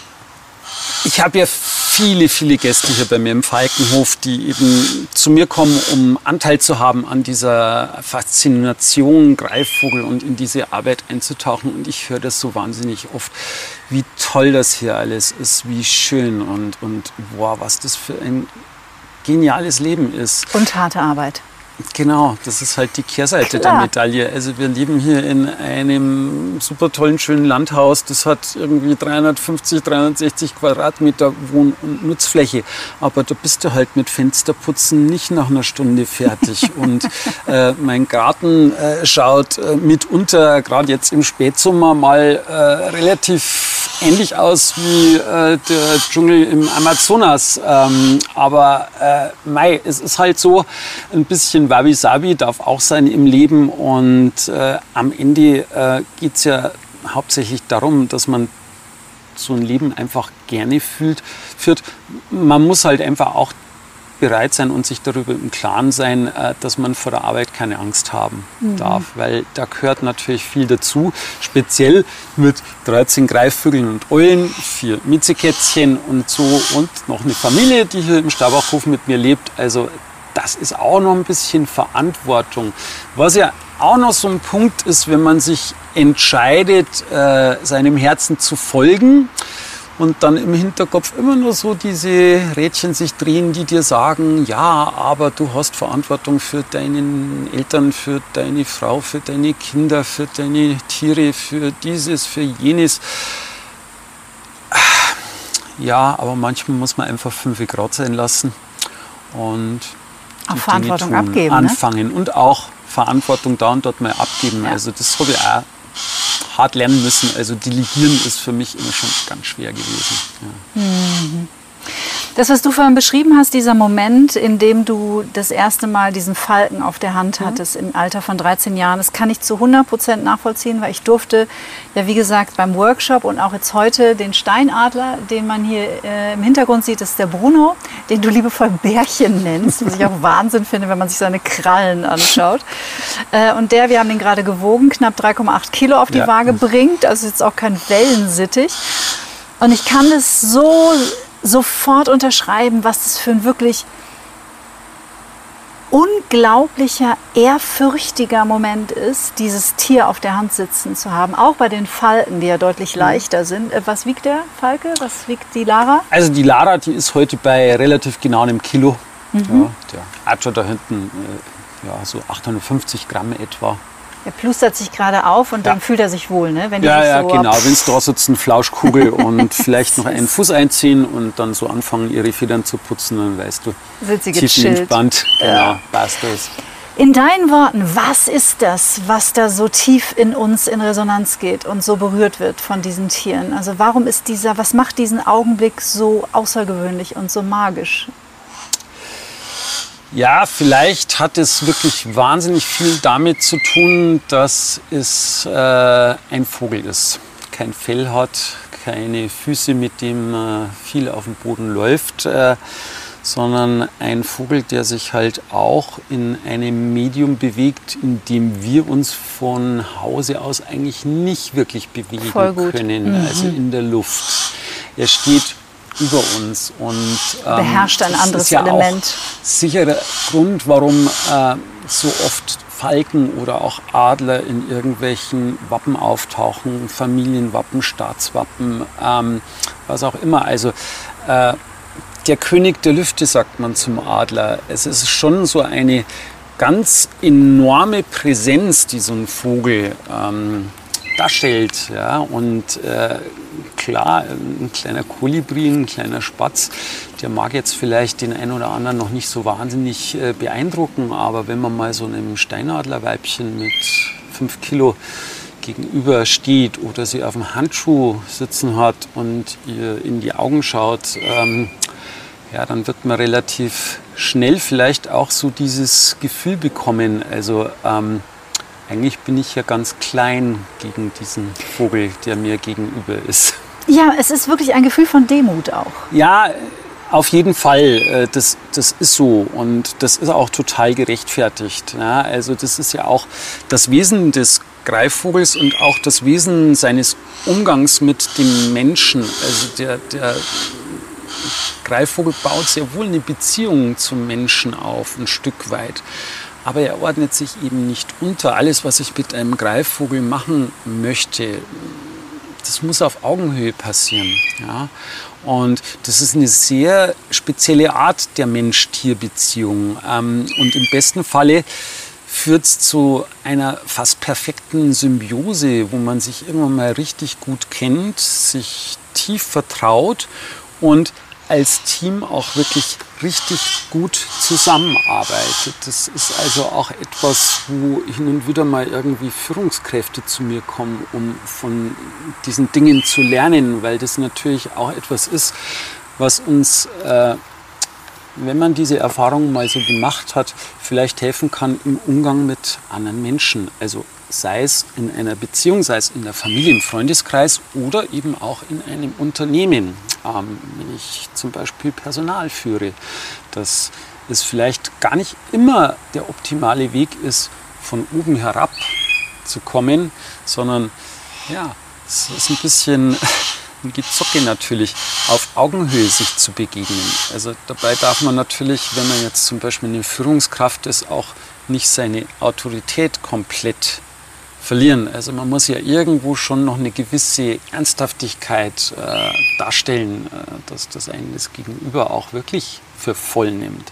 ich habe ja viele, viele Gäste hier bei mir im Falkenhof, die eben zu mir kommen, um Anteil zu haben an dieser Faszination Greifvogel und in diese Arbeit einzutauchen. Und ich höre das so wahnsinnig oft, wie toll das hier alles ist, wie schön und, und boah, was das für ein geniales Leben ist. Und harte Arbeit. Genau, das ist halt die Kehrseite Klar. der Medaille. Also wir leben hier in einem super tollen, schönen Landhaus. Das hat irgendwie dreihundertfünfzig, dreihundertsechzig Quadratmeter Wohn- und Nutzfläche. Aber da bist du halt mit Fensterputzen nicht nach einer Stunde fertig. Und äh, mein Garten äh, schaut äh, mitunter, gerade jetzt im Spätsommer, mal äh, relativ ähnlich aus wie äh, der Dschungel im Amazonas. Ähm, aber äh, mei, es ist halt so, ein bisschen Wabi-Sabi darf auch sein im Leben. Und äh, am Ende äh, geht es ja hauptsächlich darum, dass man so ein Leben einfach gerne fühlt, führt. Man muss halt einfach auch bereit sein und sich darüber im Klaren sein, dass man vor der Arbeit keine Angst haben mhm. darf, weil da gehört natürlich viel dazu, speziell mit dreizehn Greifvögeln und Eulen, vier Miezekätzchen und so und noch eine Familie, die hier im Staubachhof mit mir lebt. Also das ist auch noch ein bisschen Verantwortung. Was ja auch noch so ein Punkt ist, wenn man sich entscheidet, äh, seinem Herzen zu folgen, und dann im Hinterkopf immer nur so diese Rädchen sich drehen, die dir sagen, ja, aber du hast Verantwortung für deine Eltern, für deine Frau, für deine Kinder, für deine Tiere, für dieses, für jenes. Ja, aber manchmal muss man einfach fünf Grad sein lassen und auch die Verantwortung Dinge tun, abgeben, anfangen, ne? Und auch Verantwortung da und dort mal abgeben. Ja. Also das habe ich auch hart lernen müssen. Also delegieren ist für mich immer schon ganz schwer gewesen. Ja. Mhm. Das, was du vorhin beschrieben hast, dieser Moment, in dem du das erste Mal diesen Falken auf der Hand hattest, mhm. im Alter von dreizehn Jahren, das kann ich zu hundert Prozent nachvollziehen, weil ich durfte, ja wie gesagt, beim Workshop und auch jetzt heute den Steinadler, den man hier äh, im Hintergrund sieht, ist der Bruno, den du liebevoll Bärchen nennst, was ich auch Wahnsinn finde, wenn man sich seine Krallen anschaut. Äh, und der, wir haben den gerade gewogen, knapp drei Komma acht Kilo auf die ja. Waage bringt, also jetzt auch kein Wellensittich. Und ich kann das so sofort unterschreiben, was das für ein wirklich unglaublicher, ehrfürchtiger Moment ist, dieses Tier auf der Hand sitzen zu haben. Auch bei den Falken, die ja deutlich leichter sind. Was wiegt der Falke? Was wiegt die Lara? Also die Lara, die ist heute bei relativ genau einem Kilo. Mhm. Ja, der Archer da hinten, äh, ja, so achthundertfünfzig Gramm etwa. Er plustert sich gerade auf und ja. dann fühlt er sich wohl, ne? Wenn die ja, sich ja, so genau. Wenn es da sitzen, Flauschkugel und vielleicht noch einen Fuß einziehen und dann so anfangen, ihre Federn zu putzen, dann weißt du, sind sie tiefenentspannt. Genau, ja. passt das. In deinen Worten, was ist das, was da so tief in uns in Resonanz geht und so berührt wird von diesen Tieren? Also warum ist dieser, was macht diesen Augenblick so außergewöhnlich und so magisch? Ja, vielleicht hat es wirklich wahnsinnig viel damit zu tun, dass es äh, ein Vogel ist. Kein Fell hat, keine Füße, mit dem äh, viel auf dem Boden läuft, äh, sondern ein Vogel, der sich halt auch in einem Medium bewegt, in dem wir uns von Hause aus eigentlich nicht wirklich bewegen können, mhm. also in der Luft. Er steht über uns und ähm, beherrscht ein anderes ist ja Element. Auch sicher der Grund, warum äh, so oft Falken oder auch Adler in irgendwelchen Wappen auftauchen, Familienwappen, Staatswappen, ähm, was auch immer. Also äh, der König der Lüfte, sagt man zum Adler. Es ist schon so eine ganz enorme Präsenz, die so ein Vogel ähm, darstellt. Ja? Und äh, klar, ein kleiner Kolibri, ein kleiner Spatz, der mag jetzt vielleicht den einen oder anderen noch nicht so wahnsinnig äh, beeindrucken, aber wenn man mal so einem Steinadlerweibchen mit fünf Kilo gegenüber steht oder sie auf dem Handschuh sitzen hat und ihr in die Augen schaut, ähm, ja, dann wird man relativ schnell vielleicht auch so dieses Gefühl bekommen, also ähm, eigentlich bin ich ja ganz klein gegen diesen Vogel, der mir gegenüber ist. Ja, es ist wirklich ein Gefühl von Demut auch. Ja, auf jeden Fall. Das, das ist so und das ist auch total gerechtfertigt. Ja, also das ist ja auch das Wesen des Greifvogels und auch das Wesen seines Umgangs mit dem Menschen. Also der, der Greifvogel baut sehr wohl eine Beziehung zum Menschen auf, ein Stück weit. Aber er ordnet sich eben nicht unter. Alles, was ich mit einem Greifvogel machen möchte, das muss auf Augenhöhe passieren. Ja? Und das ist eine sehr spezielle Art der Mensch-Tier-Beziehung. Ähm, und im besten Falle führt es zu einer fast perfekten Symbiose, wo man sich irgendwann mal richtig gut kennt, sich tief vertraut und als Team auch wirklich richtig gut zusammenarbeitet. Das ist also auch etwas, wo hin und wieder mal irgendwie Führungskräfte zu mir kommen, um von diesen Dingen zu lernen, weil das natürlich auch etwas ist, was uns, äh, wenn man diese Erfahrung mal so gemacht hat, vielleicht helfen kann im Umgang mit anderen Menschen. Also sei es in einer Beziehung, sei es in der Familie, im Freundeskreis oder eben auch in einem Unternehmen. Ähm, wenn ich zum Beispiel Personal führe, dass es vielleicht gar nicht immer der optimale Weg ist, von oben herab zu kommen, sondern ja, es ist ein bisschen ein Gezocke natürlich, auf Augenhöhe sich zu begegnen. Also dabei darf man natürlich, wenn man jetzt zum Beispiel eine Führungskraft ist, auch nicht seine Autorität komplett verlieren. Also man muss ja irgendwo schon noch eine gewisse Ernsthaftigkeit äh, darstellen, äh, dass das einen das Gegenüber auch wirklich für voll nimmt.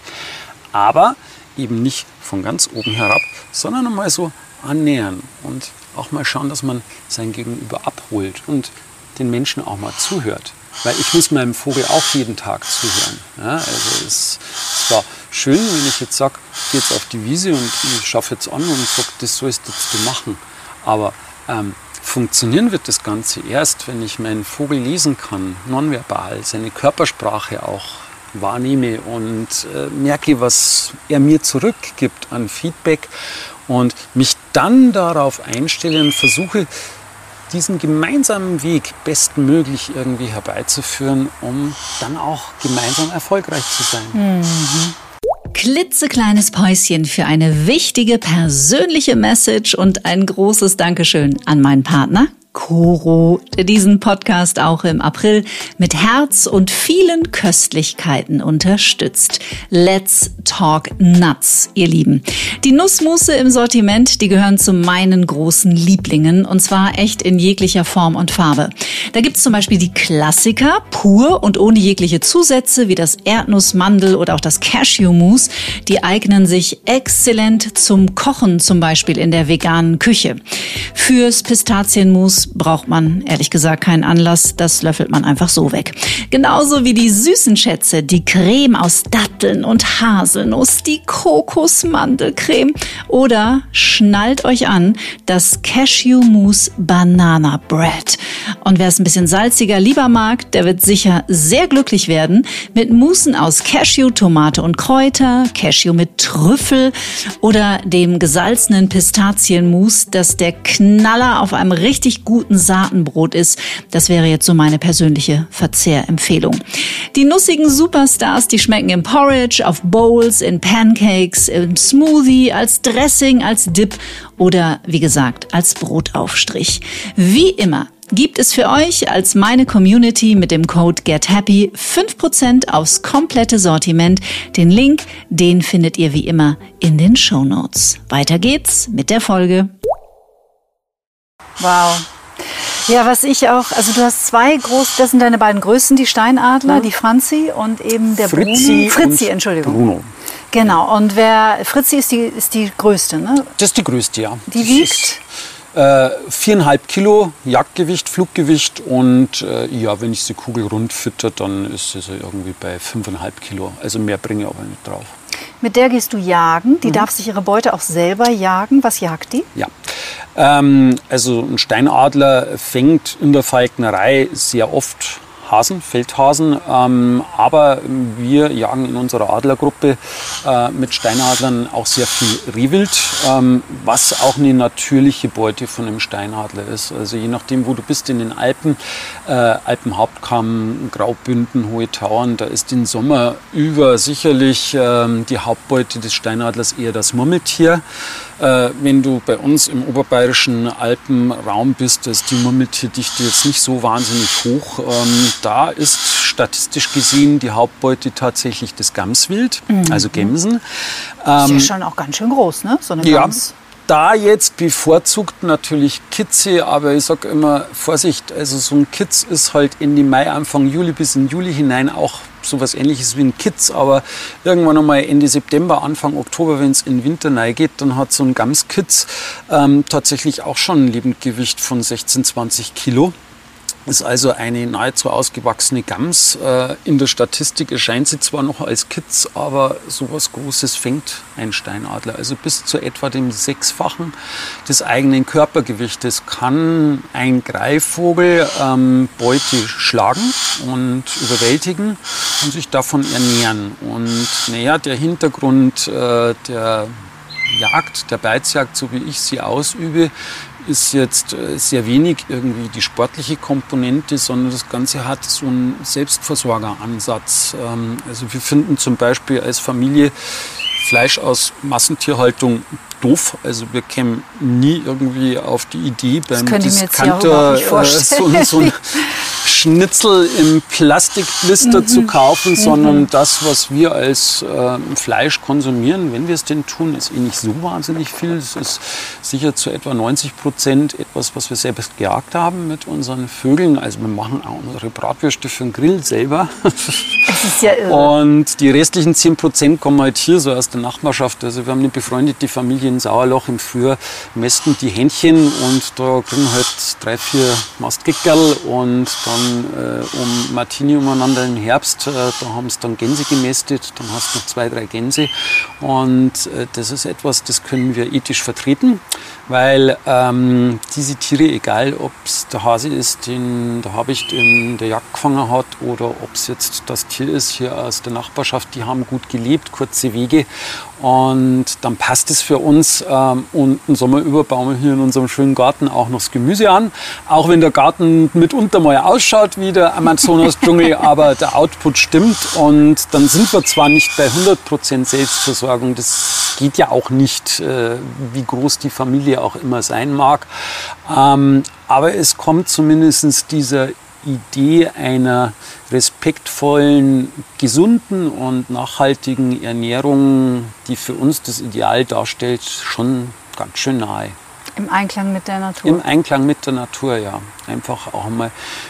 Aber eben nicht von ganz oben herab, sondern mal so annähern und auch mal schauen, dass man sein Gegenüber abholt und den Menschen auch mal zuhört. Weil ich muss meinem Vogel auch jeden Tag zuhören. Ja, also es ist zwar schön, wenn ich jetzt sage, ich gehe jetzt auf die Wiese und ich schaffe jetzt an und sage, das sollst jetzt du machen. Aber ähm, funktionieren wird das Ganze erst, wenn ich meinen Vogel lesen kann, nonverbal, seine Körpersprache auch wahrnehme und äh, merke, was er mir zurückgibt an Feedback und mich dann darauf einstelle und versuche, diesen gemeinsamen Weg bestmöglich irgendwie herbeizuführen, um dann auch gemeinsam erfolgreich zu sein. Mhm. Klitzekleines Päuschen für eine wichtige persönliche Message und ein großes Dankeschön an meinen Partner Coro, der diesen Podcast auch im April mit Herz und vielen Köstlichkeiten unterstützt. Let's talk nuts, ihr Lieben. Die Nussmusse im Sortiment, die gehören zu meinen großen Lieblingen und zwar echt in jeglicher Form und Farbe. Da gibt's zum Beispiel die Klassiker, pur und ohne jegliche Zusätze, wie das Erdnuss-Mandel oder auch das Cashew-Mousse. Die eignen sich exzellent zum Kochen, zum Beispiel in der veganen Küche. Fürs Pistazienmus braucht man ehrlich gesagt keinen Anlass, das löffelt man einfach so weg. Genauso wie die süßen Schätze, die Creme aus Datteln und Haselnuss, die Kokosmandelcreme oder schnallt euch an, das Cashew Mousse Banana Bread. Und wer es ein bisschen salziger lieber mag, der wird sicher sehr glücklich werden mit Moussen aus Cashew, Tomate und Kräuter, Cashew mit Trüffel oder dem gesalzenen Pistazienmus, das der Knaller auf einem richtig guten Saatenbrot ist. Das wäre jetzt so meine persönliche Verzehrempfehlung. Die nussigen Superstars, die schmecken im Porridge, auf Bowls, in Pancakes, im Smoothie, als Dressing, als Dip oder wie gesagt als Brotaufstrich. Wie immer gibt es für euch als meine Community mit dem Code GetHappy fünf Prozent aufs komplette Sortiment. Den Link, den findet ihr wie immer in den Shownotes. Weiter geht's mit der Folge. Wow. Ja, was ich auch, also du hast zwei groß, das sind deine beiden größten, die Steinadler, ja. Die Franzi und eben der Fritzi Bruno. Fritzi, Entschuldigung. Bruno. Genau, und wer, Fritzi ist die, ist die größte, ne? Das ist die größte, ja. Die das wiegt? Ist, äh, viereinhalb Kilo Jagdgewicht, Fluggewicht und äh, ja, wenn ich sie kugelrund fütter, dann ist sie so irgendwie bei fünfeinhalb Kilo. Also mehr bringe ich aber nicht drauf. Mit der gehst du jagen. Die mhm. darf sich ihre Beute auch selber jagen. Was jagt die? Ja, ähm, also ein Steinadler fängt in der Falknerei sehr oft Hasen, Feldhasen, ähm, aber wir jagen in unserer Adlergruppe äh, mit Steinadlern auch sehr viel Rehwild, ähm, was auch eine natürliche Beute von einem Steinadler ist. Also je nachdem, wo du bist in den Alpen, äh, Alpenhauptkamm, Graubünden, Hohe Tauern, da ist im Sommer über sicherlich ähm, die Hauptbeute des Steinadlers eher das Murmeltier. Äh, wenn du bei uns im oberbayerischen Alpenraum bist, ist die Murmeltierdichte jetzt nicht so wahnsinnig hoch. Ähm, da ist statistisch gesehen die Hauptbeute tatsächlich das Gamswild, mhm. also Gämsen. Ähm, ist ja schon auch ganz schön groß, ne? So eine ja, Gams. Da jetzt bevorzugt natürlich Kitze, aber ich sage immer Vorsicht, also so ein Kitz ist halt Ende Mai, Anfang Juli bis in Juli hinein auch sowas Ähnliches wie ein Kitz, aber irgendwann einmal Ende September, Anfang Oktober, wenn es in den Winter reingeht, dann hat so ein Gamskitz ähm, tatsächlich auch schon ein Lebendgewicht von sechzehn, zwanzig Kilo. Ist also eine nahezu ausgewachsene Gams. In der Statistik erscheint sie zwar noch als Kitz, aber sowas Großes fängt ein Steinadler. Also bis zu etwa dem Sechsfachen des eigenen Körpergewichtes kann ein Greifvogel ähm, Beute schlagen und überwältigen und sich davon ernähren. Und naja, der Hintergrund äh, der Jagd, der Beizjagd, so wie ich sie ausübe, ist jetzt sehr wenig irgendwie die sportliche Komponente, sondern das Ganze hat so einen Selbstversorgeransatz. Also wir finden zum Beispiel als Familie Fleisch aus Massentierhaltung doof. Also wir kämen nie irgendwie auf die Idee, beim Discounter äh, so, so ein Schnitzel im Plastikblister mhm. zu kaufen, mhm. sondern das, was wir als äh, Fleisch konsumieren, wenn wir es denn tun, ist eh nicht so wahnsinnig viel. Es ist sicher zu etwa neunzig Prozent etwas, was wir selbst gejagt haben mit unseren Vögeln. Also wir machen auch unsere Bratwürste für den Grill selber. Das ist ja irre. Und die restlichen zehn Prozent kommen halt hier so aus der Nachbarschaft. Also wir haben eine befreundete Familie in Sauerloch im Frühjahr, mästen die Hähnchen und da kriegen halt drei, vier Mastgeckerl und dann äh, um Martini umeinander im Herbst, äh, da haben sie dann Gänse gemästet, dann hast du noch zwei, drei Gänse und äh, das ist etwas, das können wir ethisch vertreten, weil ähm, diese Tiere, egal ob es der Hase ist, den der Habicht in der Jagd gefangen hat oder ob es jetzt das Tier ist hier aus der Nachbarschaft, die haben gut gelebt, kurze Wege und dann passt es für uns ähm, und im Sommer über bauen wir hier in unserem schönen Garten auch noch das Gemüse an, auch wenn der Garten mitunter mal ausschaut wie der Amazonas-Dschungel, aber der Output stimmt und dann sind wir zwar nicht bei hundert Prozent Selbstversorgung, das geht ja auch nicht, äh, wie groß die Familie auch immer sein mag, ähm, aber es kommt zumindest dieser Idee einer respektvollen, gesunden und nachhaltigen Ernährung, die für uns das Ideal darstellt, schon ganz schön nahe. Im Einklang mit der Natur? Im Einklang mit der Natur, ja. Einfach auch mal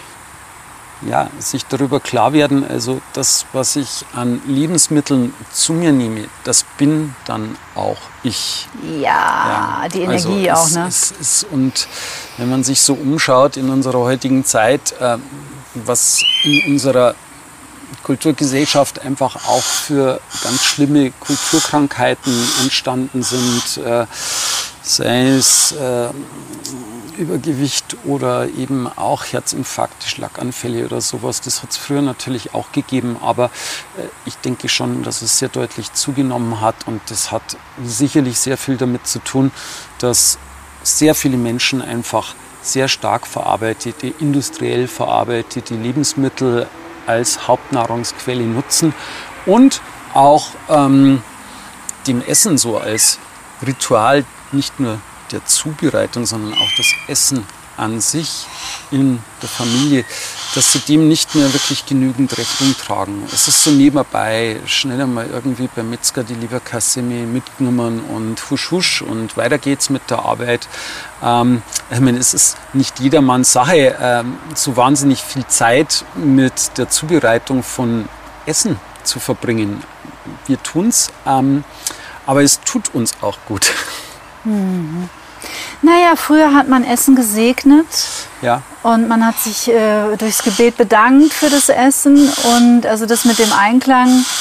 ja, sich darüber klar werden, also das, was ich an Lebensmitteln zu mir nehme, das bin dann auch ich. Ja, ja. Die Energie also auch, es, ne? Es ist, und wenn man sich so umschaut in unserer heutigen Zeit, äh, was in unserer Kulturgesellschaft einfach auch für ganz schlimme Kulturkrankheiten entstanden sind, äh, sei es äh, Übergewicht oder eben auch Herzinfarkte, Schlaganfälle oder sowas. Das hat es früher natürlich auch gegeben, aber äh, ich denke schon, dass es sehr deutlich zugenommen hat und das hat sicherlich sehr viel damit zu tun, dass sehr viele Menschen einfach sehr stark verarbeitete, industriell verarbeitete Lebensmittel als Hauptnahrungsquelle nutzen und auch ähm, dem Essen so als Ritual nicht nur der Zubereitung, sondern auch das Essen an sich in der Familie, dass sie dem nicht mehr wirklich genügend Rechnung tragen. Es ist so nebenbei, schnell einmal irgendwie beim Metzger die Leberkassemme mitgenommen und husch husch und weiter geht's mit der Arbeit. Ähm, ich meine, es ist nicht jedermanns Sache, ähm, so wahnsinnig viel Zeit mit der Zubereitung von Essen zu verbringen. Wir tun's, ähm, aber es tut uns auch gut. Mhm. Naja, früher hat man Essen gesegnet ja. und man hat sich äh, durchs Gebet bedankt für das Essen und also das mit dem Einklang,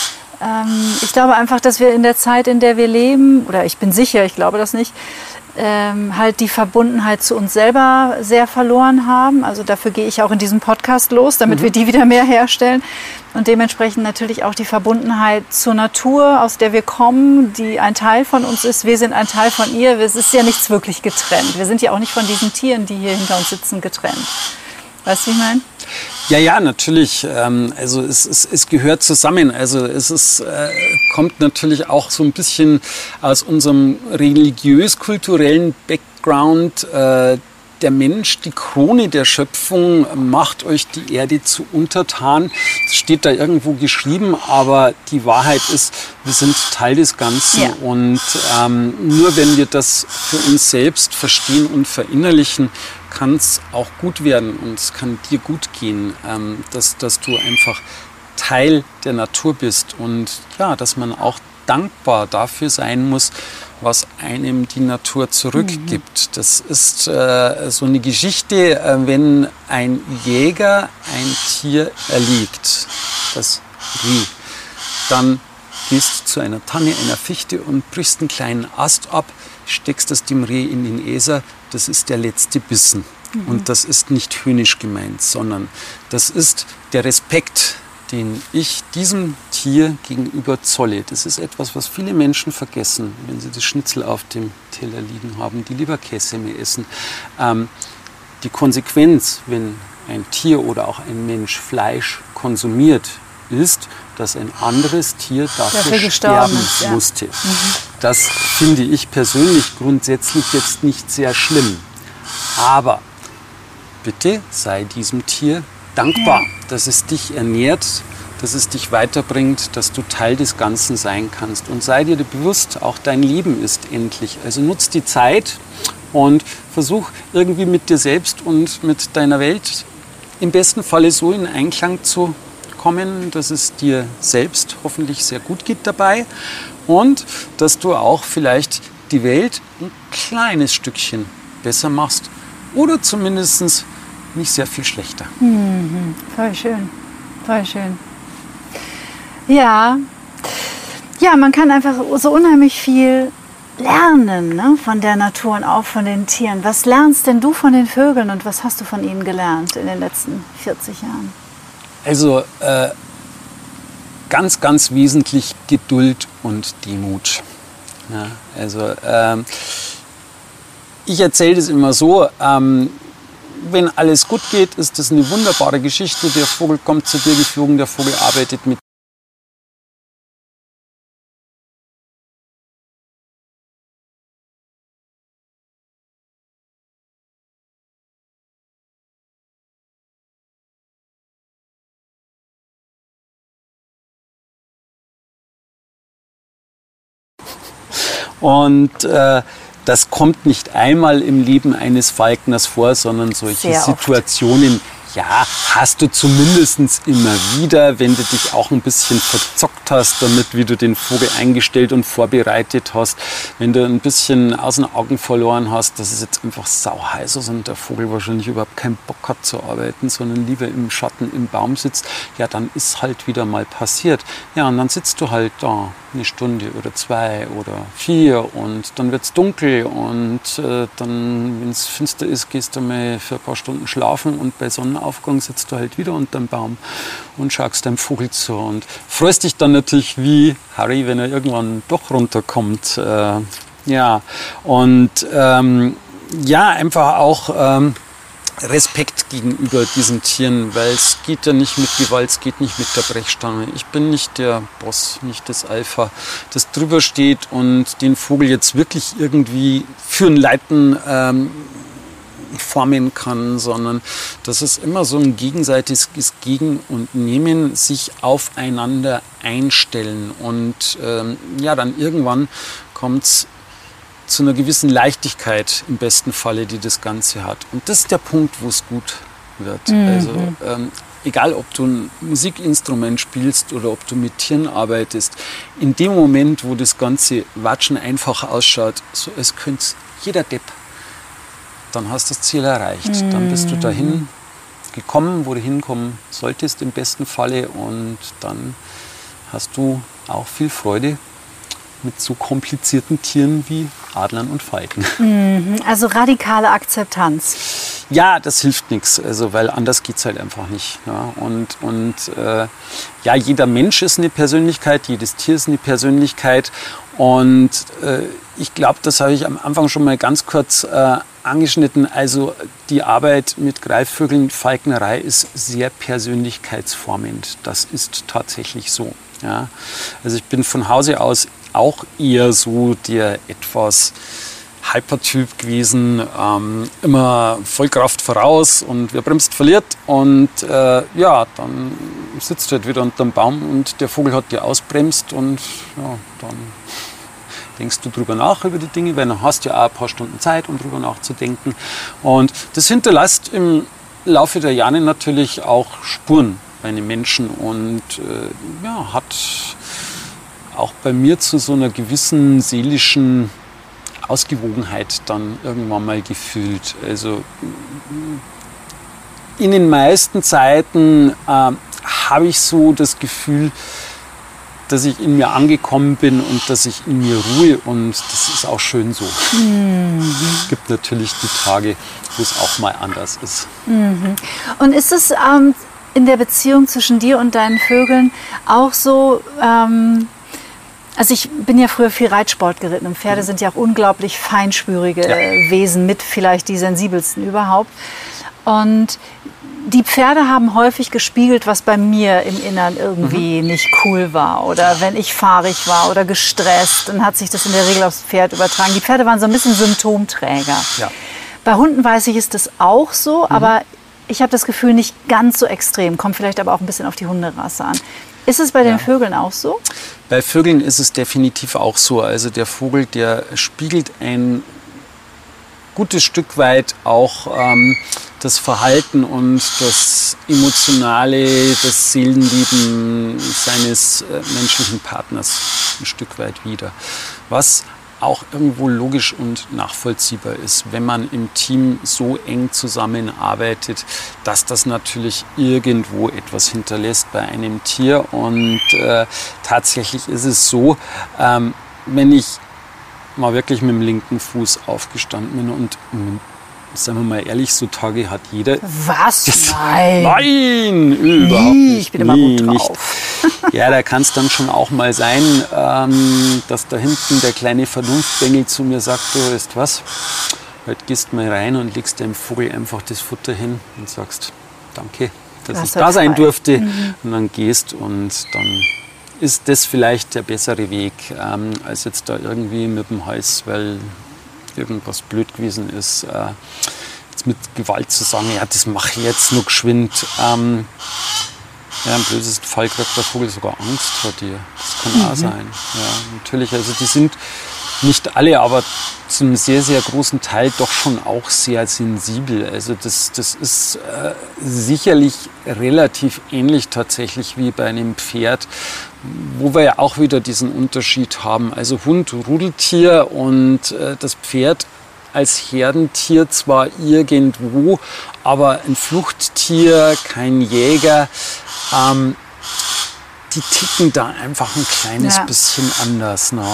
ähm, ich glaube einfach, dass wir in der Zeit, in der wir leben, oder ich bin sicher, ich glaube das nicht, ähm, halt die Verbundenheit zu uns selber sehr verloren haben. Also dafür gehe ich auch in diesem Podcast los, damit mhm. wir die wieder mehr herstellen. Und dementsprechend natürlich auch die Verbundenheit zur Natur, aus der wir kommen, die ein Teil von uns ist. Wir sind ein Teil von ihr. Es ist ja nichts wirklich getrennt. Wir sind ja auch nicht von diesen Tieren, die hier hinter uns sitzen, getrennt. Weißt du, wie ich meine? Ja, ja, natürlich. Also es, es, es gehört zusammen. Also es ist, äh, kommt natürlich auch so ein bisschen aus unserem religiös-kulturellen Background. Äh, der Mensch, die Krone der Schöpfung, macht euch die Erde zu untertan. Das steht da irgendwo geschrieben, aber die Wahrheit ist, wir sind Teil des Ganzen. Ja. Und ähm, nur wenn wir das für uns selbst verstehen und verinnerlichen, kann es auch gut werden und es kann dir gut gehen, ähm, dass, dass du einfach Teil der Natur bist und ja, dass man auch dankbar dafür sein muss, was einem die Natur zurückgibt. Mhm. Das ist äh, so eine Geschichte, äh, wenn ein Jäger ein Tier erlegt, das Reh, dann gehst du zu einer Tanne, einer Fichte und brichst einen kleinen Ast ab, steckst das dem Reh in den Äser, das ist der letzte Bissen. Mhm. Und das ist nicht höhnisch gemeint, sondern das ist der Respekt, den ich diesem Tier gegenüber zolle. Das ist etwas, was viele Menschen vergessen, wenn sie das Schnitzel auf dem Teller liegen haben, die Leberkässemmel essen. Ähm, die Konsequenz, wenn ein Tier oder auch ein Mensch Fleisch konsumiert, ist, dass ein anderes Tier dafür sterben ist, ja. musste. Mhm. Das finde ich persönlich grundsätzlich jetzt nicht sehr schlimm. Aber bitte sei diesem Tier dankbar, ja. dass es dich ernährt, dass es dich weiterbringt, dass du Teil des Ganzen sein kannst. Und sei dir bewusst, auch dein Leben ist endlich. Also nutz die Zeit und versuch irgendwie mit dir selbst und mit deiner Welt im besten Falle so in Einklang zu kommen, dass es dir selbst hoffentlich sehr gut geht dabei und dass du auch vielleicht die Welt ein kleines Stückchen besser machst oder zumindest nicht sehr viel schlechter. Mhm. Voll schön, voll schön. Ja, ja, man kann einfach so unheimlich viel lernen, ne, von der Natur und auch von den Tieren. Was lernst denn du von den Vögeln und was hast du von ihnen gelernt in den letzten vierzig Jahren? Also äh, ganz, ganz wesentlich Geduld und Demut. Ja, also ähm, ich erzähle das immer so, ähm, wenn alles gut geht, ist das eine wunderbare Geschichte. Der Vogel kommt zu dir geflogen, der Vogel arbeitet mit und äh, das kommt nicht einmal im Leben eines Falkners vor, sondern solche Sehr Situationen, oft. Ja, hast du zumindest immer wieder, wenn du dich auch ein bisschen verzockt hast damit, wie du den Vogel eingestellt und vorbereitet hast, wenn du ein bisschen aus den Augen verloren hast, dass es jetzt einfach sauheiß ist und der Vogel wahrscheinlich überhaupt keinen Bock hat zu arbeiten, sondern lieber im Schatten im Baum sitzt, ja, dann ist halt wieder mal passiert. Ja, und dann sitzt du halt da eine Stunde oder zwei oder vier und dann wird es dunkel und äh, dann, wenn es finster ist, gehst du mal für ein paar Stunden schlafen und bei Sonnenaufgang sitzt du halt wieder unterm Baum und schaust deinem Vogel zu und freust dich dann natürlich wie Harry, wenn er irgendwann doch runterkommt. Äh, ja, und ähm, ja, einfach auch ähm, Respekt gegenüber diesen Tieren, weil es geht ja nicht mit Gewalt, es geht nicht mit der Brechstange. Ich bin nicht der Boss, nicht das Alpha, das drüber steht und den Vogel jetzt wirklich irgendwie für ein Leiten ähm, formen kann, sondern das ist immer so ein gegenseitiges Gegen und Nehmen, sich aufeinander einstellen und ähm, ja, dann irgendwann kommt es zu einer gewissen Leichtigkeit im besten Falle, die das Ganze hat. Und das ist der Punkt, wo es gut wird. Mhm. Also ähm, egal, ob du ein Musikinstrument spielst oder ob du mit Tieren arbeitest, in dem Moment, wo das ganze Watschen einfach ausschaut, so als könnte jeder Depp, dann hast du das Ziel erreicht. Mhm. Dann bist du dahin gekommen, wo du hinkommen solltest im besten Falle und dann hast du auch viel Freude mit so komplizierten Tieren wie Adlern und Falken. Mhm, also radikale Akzeptanz. Ja, das hilft nichts, also, weil anders geht es halt einfach nicht. Ja. Und, und äh, ja, jeder Mensch ist eine Persönlichkeit, jedes Tier ist eine Persönlichkeit. Und äh, ich glaube, das habe ich am Anfang schon mal ganz kurz äh, angeschnitten. Also die Arbeit mit Greifvögeln, Falknerei ist sehr persönlichkeitsformend. Das ist tatsächlich so. Ja. Also ich bin von Hause aus auch eher so der etwas Hypertyp gewesen, ähm, immer Vollkraft voraus und wer bremst, verliert. Und äh, ja, dann sitzt du halt wieder unter dem Baum und der Vogel hat dir ausbremst und ja, dann denkst du drüber nach über die Dinge, weil dann hast du ja auch ein paar Stunden Zeit, um drüber nachzudenken. Und das hinterlässt im Laufe der Jahre natürlich auch Spuren bei den Menschen und äh, ja, hat auch bei mir zu so einer gewissen seelischen Ausgewogenheit dann irgendwann mal gefühlt. Also in den meisten Zeiten äh, habe ich so das Gefühl, dass ich in mir angekommen bin und dass ich in mir ruhe und das ist auch schön so. Mhm. Es gibt natürlich die Tage, wo es auch mal anders ist. Mhm. Und ist es ähm, in der Beziehung zwischen dir und deinen Vögeln auch so, ähm, also ich bin ja früher viel Reitsport geritten und Pferde sind ja auch unglaublich feinspürige ja. Wesen, mit vielleicht die sensibelsten überhaupt. Und die Pferde haben häufig gespiegelt, was bei mir im Innern irgendwie mhm. nicht cool war. Oder wenn ich fahrig war oder gestresst, dann hat sich das in der Regel aufs Pferd übertragen. Die Pferde waren so ein bisschen Symptomträger. Ja. Bei Hunden weiß ich, ist das auch so, mhm. aber ich habe das Gefühl, nicht ganz so extrem. Kommt vielleicht aber auch ein bisschen auf die Hunderasse an. Ist es bei den ja. Vögeln auch so? Bei Vögeln ist es definitiv auch so. Also der Vogel, der spiegelt ein gutes Stück weit auch ähm, das Verhalten und das Emotionale, das Seelenleben seines äh, menschlichen Partners ein Stück weit wider. Was auch irgendwo logisch und nachvollziehbar ist, wenn man im Team so eng zusammenarbeitet, dass das natürlich irgendwo etwas hinterlässt bei einem Tier. Und äh, tatsächlich ist es so, ähm, wenn ich mal wirklich mit dem linken Fuß aufgestanden bin und mh, sagen wir mal ehrlich, so Tage hat jeder. Was? Das, nein! Nein! Überhaupt nie. nicht. Ich bin immer nie, gut drauf. Ja, da kann es dann schon auch mal sein, ähm, dass da hinten der kleine Vernunftbengel zu mir sagt, du weißt was, heute gehst mal rein und legst dem Vogel einfach das Futter hin und sagst, danke, dass das ich da sein durfte. Mhm. Und dann gehst und dann ist das vielleicht der bessere Weg, ähm, als jetzt da irgendwie mit dem Hals, weil irgendwas blöd gewesen ist, äh, jetzt mit Gewalt zu sagen, ja, das mache ich jetzt nur geschwind. Ähm, ja, im blödesten Fall kriegt der Vogel sogar Angst vor dir. Das kann mhm. auch sein. Ja, natürlich, also die sind nicht alle, aber zu einem sehr, sehr großen Teil doch schon auch sehr sensibel. Also das, das ist äh, sicherlich relativ ähnlich tatsächlich wie bei einem Pferd, wo wir ja auch wieder diesen Unterschied haben. Also Hund, Rudeltier und äh, das Pferd als Herdentier zwar irgendwo, aber ein Fluchttier, kein Jäger. Ähm, die ticken da einfach ein kleines ja. bisschen anders. Ne?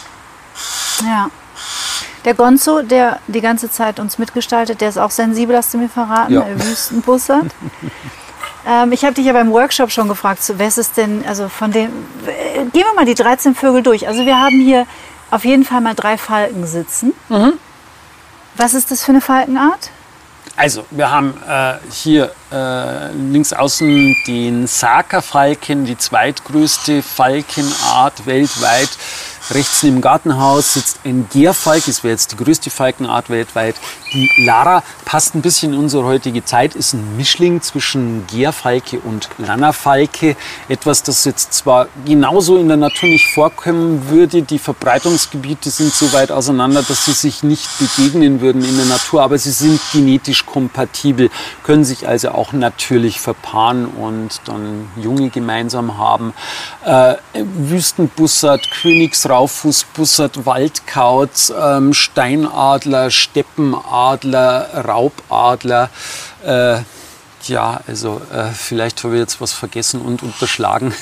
Ja. Der Gonzo, der die ganze Zeit uns mitgestaltet, der ist auch sensibel, hast du mir verraten, ja. der Wüstenbussard. ähm, ich habe dich ja beim Workshop schon gefragt, so, wer ist es denn, also von den, äh, gehen wir mal die dreizehn Vögel durch. Also wir haben hier auf jeden Fall mal drei Falken sitzen. Mhm. Was ist das für eine Falkenart? Also, wir haben äh, hier äh, links außen den Saka-Falken, die zweitgrößte Falkenart weltweit. Rechts neben dem Gartenhaus sitzt ein Gärfalk, das wäre jetzt die größte Falkenart weltweit. Die Lara passt ein bisschen in unsere heutige Zeit, ist ein Mischling zwischen Gärfalke und Lannerfalke. Etwas, das jetzt zwar genauso in der Natur nicht vorkommen würde, die Verbreitungsgebiete sind so weit auseinander, dass sie sich nicht begegnen würden in der Natur, aber sie sind genetisch kompatibel, können sich also auch natürlich verpaaren und dann Junge gemeinsam haben. Äh, Wüstenbussard, Königsrauffußbussard, Waldkauz, ähm, Steinadler, Steppenadler, Raubadler, äh, Ja, also äh, vielleicht habe ich jetzt was vergessen und unterschlagen,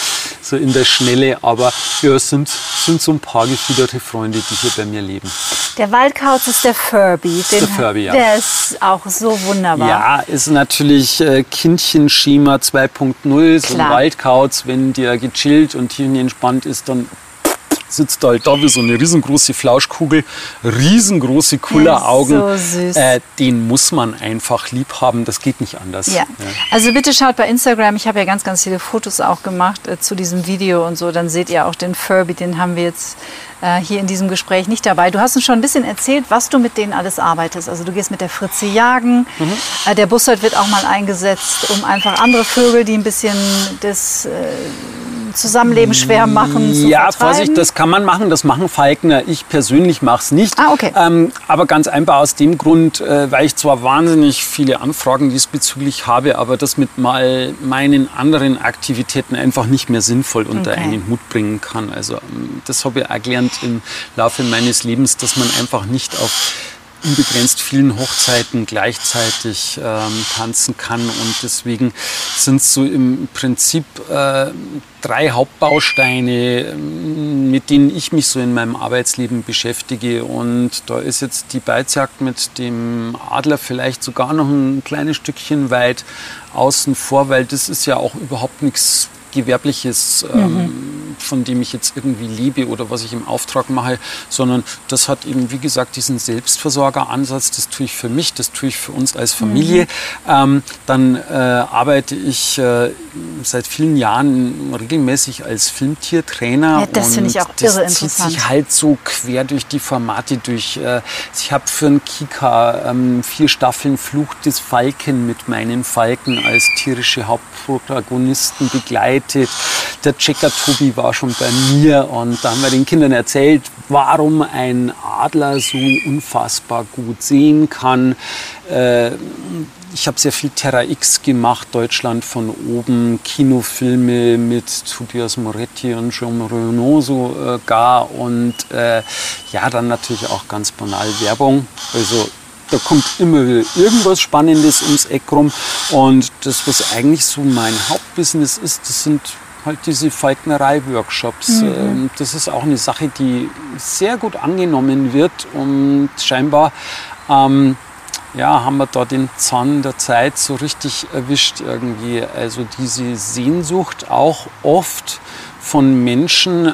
so in der Schnelle, aber ja, es sind, sind so ein paar gefiederte Freunde, die hier bei mir leben. Der Waldkauz ist der Furby. Ist der Furby, ja. Der ist auch so wunderbar. Ja, ist natürlich äh, Kindchenschema zwei Punkt null, so ein Waldkauz, wenn der gechillt und hier entspannt ist, dann sitzt er halt da wie so eine riesengroße Flauschkugel, riesengroße Kulleraugen. Ja, so süß. Äh, den muss man einfach lieb haben, das geht nicht anders. Ja. Ja. Also bitte schaut bei Instagram, ich habe ja ganz, ganz viele Fotos auch gemacht äh, zu diesem Video und so, dann seht ihr auch den Furby, den haben wir jetzt äh, hier in diesem Gespräch nicht dabei. Du hast uns schon ein bisschen erzählt, was du mit denen alles arbeitest. Also du gehst mit der Fritze jagen, mhm. äh, der Bussard wird auch mal eingesetzt, um einfach andere Vögel, die ein bisschen das... Äh, Zusammenleben schwer machen zu Ja, vertreiben? Vorsicht, das kann man machen, das machen Falkner. Ich persönlich mache es nicht. Ah, okay. Ähm, aber ganz einfach aus dem Grund, äh, weil ich zwar wahnsinnig viele Anfragen diesbezüglich habe, aber das mit mal meinen anderen Aktivitäten einfach nicht mehr sinnvoll unter Okay. einen Hut bringen kann. Also ähm, das habe ich auch gelernt im Laufe meines Lebens, dass man einfach nicht auf unbegrenzt vielen Hochzeiten gleichzeitig ähm, tanzen kann. Und deswegen sind es so im Prinzip äh, drei Hauptbausteine, mit denen ich mich so in meinem Arbeitsleben beschäftige. Und da ist jetzt die Beizjagd mit dem Adler vielleicht sogar noch ein kleines Stückchen weit außen vor, weil das ist ja auch überhaupt nichts Gewerbliches, ähm, mhm. von dem ich jetzt irgendwie lebe oder was ich im Auftrag mache, sondern das hat eben, wie gesagt, diesen Selbstversorgeransatz. Das tue ich für mich, das tue ich für uns als Familie. Mhm. Ähm, dann äh, arbeite ich äh, seit vielen Jahren regelmäßig als Filmtiertrainer. Ja, das finde ich auch irre interessant. Das zieht sich halt so quer durch die Formate durch. Äh, ich habe für einen Kika ähm, vier Staffeln Fluch des Falken mit meinen Falken als tierische Hauptprotagonisten begleitet. Der Checker Tobi war schon bei mir und da haben wir den Kindern erzählt, warum ein Adler so unfassbar gut sehen kann. Äh, ich habe sehr viel Terra X gemacht, Deutschland von oben, Kinofilme mit Tobias Moretti und Jean Reno sogar und äh, ja, dann natürlich auch ganz banal Werbung. Also da kommt immer wieder irgendwas Spannendes ums Eck rum. Und das, was eigentlich so mein Hauptbusiness ist, das sind halt diese Falknerei-Workshops. Mhm. Das ist auch eine Sache, die sehr gut angenommen wird. Und scheinbar ähm, ja, haben wir da den Zahn der Zeit so richtig erwischt irgendwie. Also diese Sehnsucht auch oft von Menschen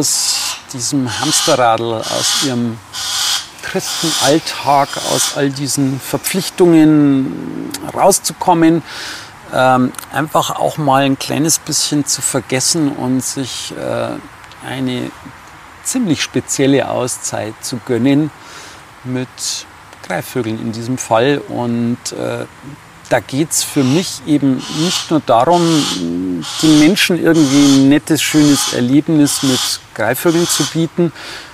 aus diesem Hamsterradl, aus ihrem tristen Alltag, aus all diesen Verpflichtungen rauszukommen, ähm, einfach auch mal ein kleines bisschen zu vergessen und sich äh, eine ziemlich spezielle Auszeit zu gönnen mit Greifvögeln in diesem Fall. Und äh, da geht es für mich eben nicht nur darum, den Menschen irgendwie ein nettes, schönes Erlebnis mit Greifvögeln zu bieten,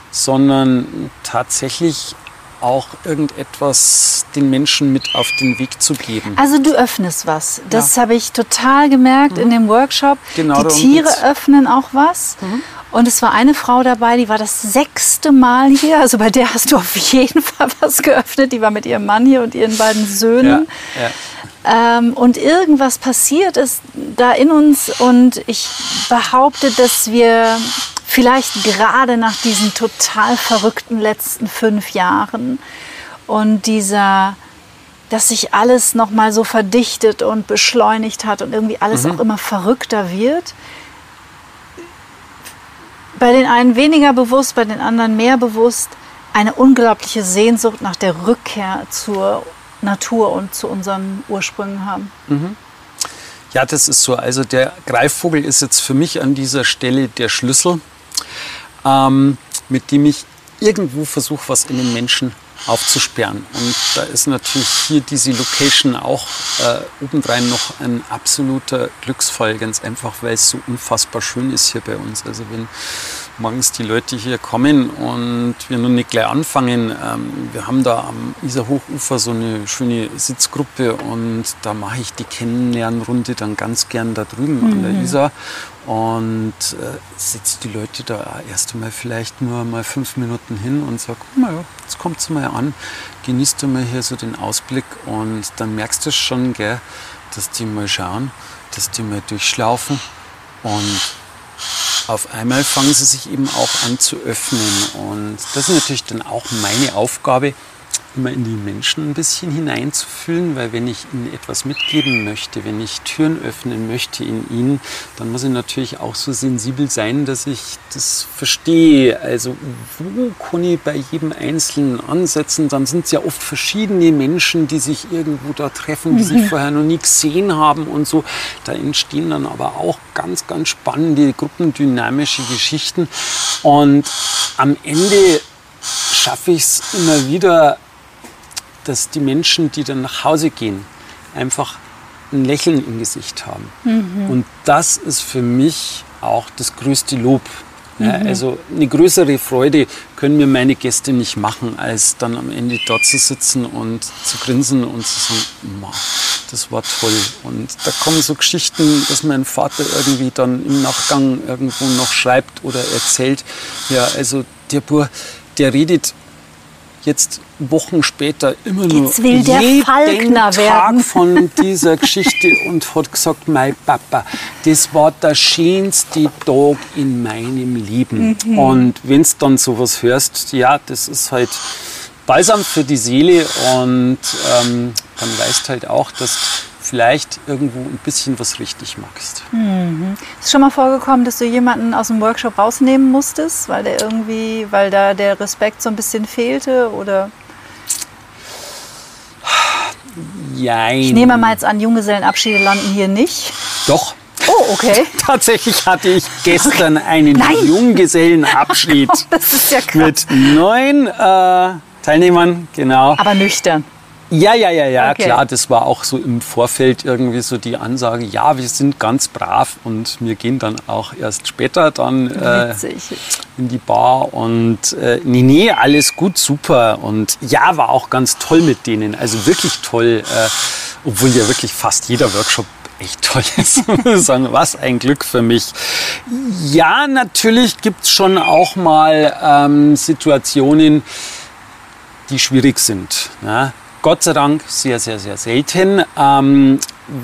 sondern tatsächlich auch irgendetwas den Menschen mit auf den Weg zu geben. Also du öffnest was. Das Ja. habe ich total gemerkt Mhm. in dem Workshop. Genau Die darum Tiere geht's. öffnen auch was. Mhm. Und es war eine Frau dabei, die war das sechste Mal hier. Also bei der hast du auf jeden Fall was geöffnet. Die war mit ihrem Mann hier und ihren beiden Söhnen. Ja, ja. Ähm, und irgendwas passiert ist da in uns. Und ich behaupte, dass wir vielleicht gerade nach diesen total verrückten letzten fünf Jahren und dieser, dass sich alles noch mal so verdichtet und beschleunigt hat und irgendwie alles Mhm. auch immer verrückter wird. Bei den einen weniger bewusst, bei den anderen mehr bewusst, eine unglaubliche Sehnsucht nach der Rückkehr zur Natur und zu unseren Ursprüngen haben. Ja, das ist so. Also der Greifvogel ist jetzt für mich an dieser Stelle der Schlüssel, ähm, mit dem ich irgendwo versuche, was in den Menschen aufzusperren. Und da ist natürlich hier diese Location auch äh, obendrein noch ein absoluter Glücksfall, ganz einfach, weil es so unfassbar schön ist hier bei uns. Also wenn morgens die Leute hier kommen und wir noch nicht gleich anfangen, ähm, wir haben da am Isar-Hochufer so eine schöne Sitzgruppe und da mache ich die Kennenlernrunde dann ganz gern da drüben mhm. an der Isar. Und äh, setze die Leute da erst einmal vielleicht nur mal fünf Minuten hin und sage, naja, jetzt kommt's mal an, genießt du mal hier so den Ausblick und dann merkst du schon, gell, dass die mal schauen, dass die mal durchschlaufen und auf einmal fangen sie sich eben auch an zu öffnen. Und das ist natürlich dann auch meine Aufgabe, immer in die Menschen ein bisschen hineinzufühlen, weil wenn ich ihnen etwas mitgeben möchte, wenn ich Türen öffnen möchte in ihnen, dann muss ich natürlich auch so sensibel sein, dass ich das verstehe. Also wo kann ich bei jedem Einzelnen ansetzen? Dann sind es ja oft verschiedene Menschen, die sich irgendwo da treffen, die mhm. sich vorher noch nie gesehen haben und so. Da entstehen dann aber auch ganz, ganz spannende, gruppendynamische Geschichten. Und am Ende schaffe ich es immer wieder, dass die Menschen, die dann nach Hause gehen, einfach ein Lächeln im Gesicht haben. Mhm. Und das ist für mich auch das größte Lob. Mhm. Ja, also eine größere Freude können mir meine Gäste nicht machen, als dann am Ende dort zu sitzen und zu grinsen und zu sagen, das war toll. Und da kommen so Geschichten, dass mein Vater irgendwie dann im Nachgang irgendwo noch schreibt oder erzählt, ja, also der Bub, der redet jetzt Wochen später immer nur jetzt will der jeden Falkner Tag werden. von dieser Geschichte und hat gesagt, mein Papa, das war der schönste Tag in meinem Leben. Mhm. Und wenn du dann sowas hörst, ja, das ist halt Balsam für die Seele und ähm, dann weißt halt auch, dass vielleicht irgendwo ein bisschen was richtig magst. Mhm. Ist schon mal vorgekommen, dass du jemanden aus dem Workshop rausnehmen musstest, weil der irgendwie, weil da der Respekt so ein bisschen fehlte, oder? Jein. Ich nehme mal jetzt an, Junggesellenabschiede landen hier nicht. Doch. Oh, okay. Tatsächlich hatte ich gestern okay. einen Nein. Junggesellenabschied Das ist ja krass. mit neun äh, Teilnehmern, genau. Aber nüchtern. Ja, ja, ja, ja, okay. klar, das war auch so im Vorfeld irgendwie so die Ansage, ja, wir sind ganz brav und wir gehen dann auch erst später dann äh, in die Bar und äh, nee, nee, alles gut, super und ja, war auch ganz toll mit denen, also wirklich toll, äh, obwohl ja wirklich fast jeder Workshop echt toll ist, muss ich sagen, was ein Glück für mich. Ja, natürlich gibt es schon auch mal ähm, Situationen, die schwierig sind, ne? Gott sei Dank sehr, sehr, sehr selten. Ähm,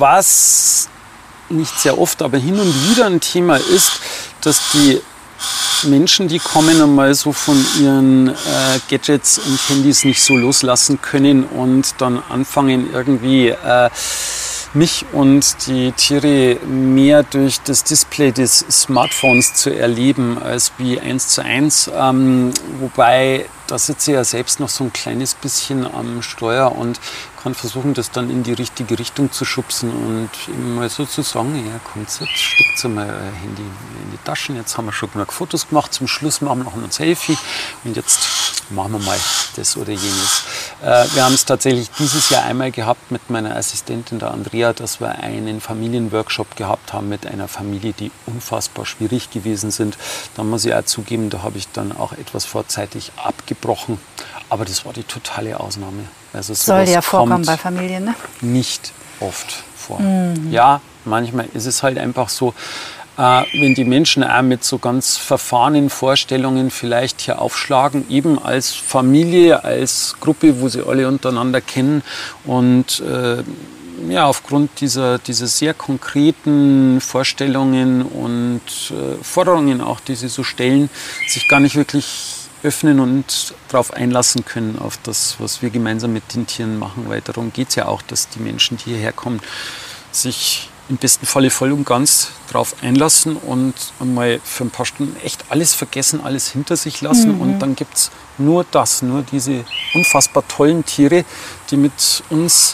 was nicht sehr oft, aber hin und wieder ein Thema ist, dass die Menschen, die kommen, einmal so von ihren äh, Gadgets und Handys nicht so loslassen können und dann anfangen irgendwie äh, mich und die Tiere mehr durch das Display des Smartphones zu erleben als wie eins zu eins. Ähm, wobei, da sitze ich ja selbst noch so ein kleines bisschen am Steuer und kann versuchen, das dann in die richtige Richtung zu schubsen und eben mal so zu sagen, ja, kommt jetzt, steckt mal euer Handy in die Taschen, jetzt haben wir schon genug Fotos gemacht, zum Schluss machen wir noch ein Selfie und jetzt machen wir mal das oder jenes. Äh, wir haben es tatsächlich dieses Jahr einmal gehabt mit meiner Assistentin, der Andrea, dass wir einen Familienworkshop gehabt haben mit einer Familie, die unfassbar schwierig gewesen sind. Da muss ich auch zugeben, da habe ich dann auch etwas vorzeitig abgebrochen. Aber das war die totale Ausnahme. Also soll ja vorkommen bei Familien, ne? Nicht oft vor. Mhm. Ja, manchmal ist es halt einfach so, äh, wenn die Menschen auch mit so ganz verfahrenen Vorstellungen vielleicht hier aufschlagen, eben als Familie, als Gruppe, wo sie alle untereinander kennen und äh, ja, aufgrund dieser, dieser sehr konkreten Vorstellungen und äh, Forderungen auch, die sie so stellen, sich gar nicht wirklich öffnen und darauf einlassen können, auf das, was wir gemeinsam mit den Tieren machen. Weil darum geht es ja auch, dass die Menschen, die hierher kommen, sich im besten Falle voll und ganz darauf einlassen und einmal für ein paar Stunden echt alles vergessen, alles hinter sich lassen. Mhm. Und dann gibt es nur das, nur diese unfassbar tollen Tiere, die mit uns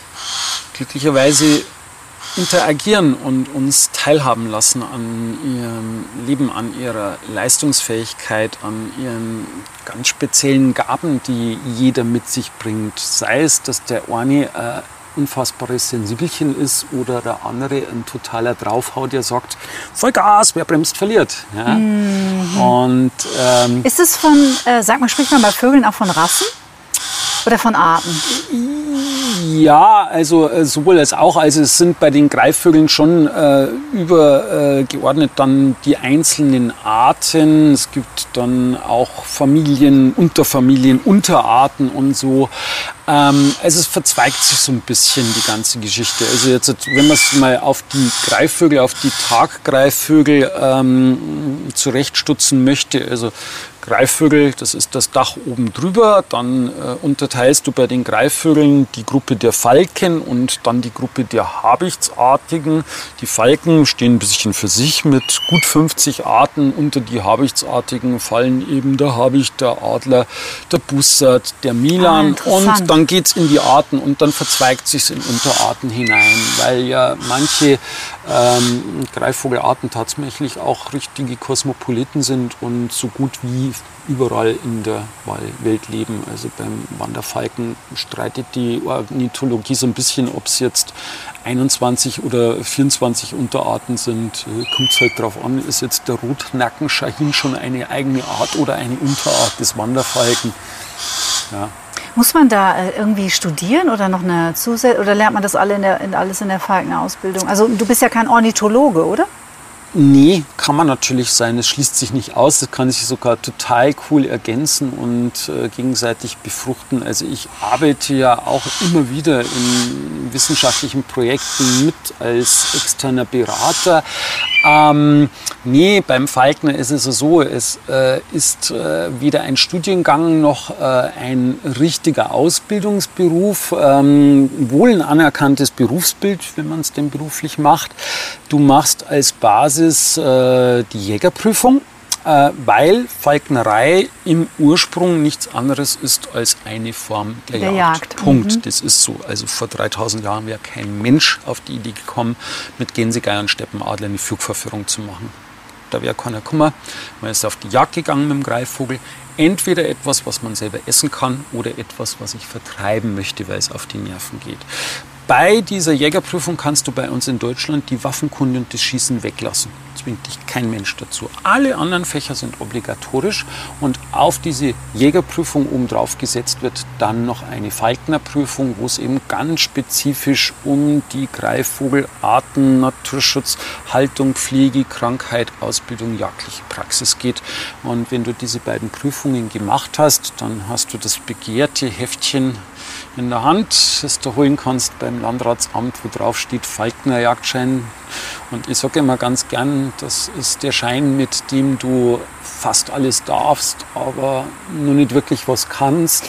glücklicherweise interagieren und uns teilhaben lassen an ihrem Leben, an ihrer Leistungsfähigkeit, an ihren ganz speziellen Gaben, die jeder mit sich bringt. Sei es, dass der eine ein unfassbares Sensibelchen ist oder der andere ein totaler Draufhau, der sagt, Vollgas, wer bremst, verliert. Ja? Mhm. Und, ähm, ist es von, äh, sag mal, spricht man bei Vögeln auch von Rassen oder von Arten? Ja, also äh, sowohl als auch. Also es sind bei den Greifvögeln schon äh, übergeordnet äh, dann die einzelnen Arten. Es gibt dann auch Familien, Unterfamilien, Unterarten und so. Ähm, also es verzweigt sich so ein bisschen die ganze Geschichte. Also jetzt, wenn man es mal auf die Greifvögel, auf die Taggreifvögel ähm, zurechtstutzen möchte, also Greifvögel, das ist das Dach oben drüber. Dann äh, unterteilst du bei den Greifvögeln die Gruppe der Falken und dann die Gruppe der Habichtsartigen. Die Falken stehen ein bisschen für sich mit gut fünfzig Arten. Unter die Habichtsartigen fallen eben der Habicht, der Adler, der Bussard, der Milan. Ah, und dann geht es in die Arten und dann verzweigt sich in Unterarten hinein, weil ja manche ähm, Greifvogelarten tatsächlich auch richtige Kosmopoliten sind und so gut wie überall in der Welt leben. Also beim Wanderfalken streitet die Ornithologie so ein bisschen, ob es jetzt einundzwanzig oder vierundzwanzig Unterarten sind. Kommt es halt drauf an, ist jetzt der Rotnackenschahin schon eine eigene Art oder eine Unterart des Wanderfalken. Ja. Muss man da äh, irgendwie studieren oder noch eine Zusatz oder lernt man das alle in der, in, alles in der Falkener-Ausbildung? Also du bist ja kein Ornithologe, oder? Nee, kann man natürlich sein. Es schließt sich nicht aus. Das kann sich sogar total cool ergänzen und äh, gegenseitig befruchten. Also ich arbeite ja auch immer wieder in wissenschaftlichen Projekten mit als externer Berater. Ähm, nee, beim Falkner ist es so, es äh, ist äh, weder ein Studiengang noch äh, ein richtiger Ausbildungsberuf, ähm, wohl ein anerkanntes Berufsbild, wenn man es denn beruflich macht. Du machst als Basis äh, die Jägerprüfung, äh, weil Falknerei im Ursprung nichts anderes ist als eine Form der, der Jagd. Jagd. Punkt. Mhm. Das ist so. Also vor dreitausend Jahren wäre kein Mensch auf die Idee gekommen, mit Gänsegeier und Steppenadler eine Flugverführung zu machen. Da wäre keiner gekommen. Man ist auf die Jagd gegangen mit dem Greifvogel. Entweder etwas, was man selber essen kann, oder etwas, was ich vertreiben möchte, weil es auf die Nerven geht. Bei dieser Jägerprüfung kannst du bei uns in Deutschland die Waffenkunde und das Schießen weglassen. Zwingt dich kein Mensch dazu. Alle anderen Fächer sind obligatorisch und auf diese Jägerprüfung obendrauf gesetzt wird dann noch eine Falknerprüfung, wo es eben ganz spezifisch um die Greifvogelarten, Naturschutz, Haltung, Pflege, Krankheit, Ausbildung, jagdliche Praxis geht. Und wenn du diese beiden Prüfungen gemacht hast, dann hast du das begehrte Heftchen in der Hand, das du holen kannst beim Landratsamt, wo drauf steht Falkner-Jagdschein. Und ich sage immer ganz gern, das ist der Schein, mit dem du fast alles darfst, aber nur nicht wirklich was kannst.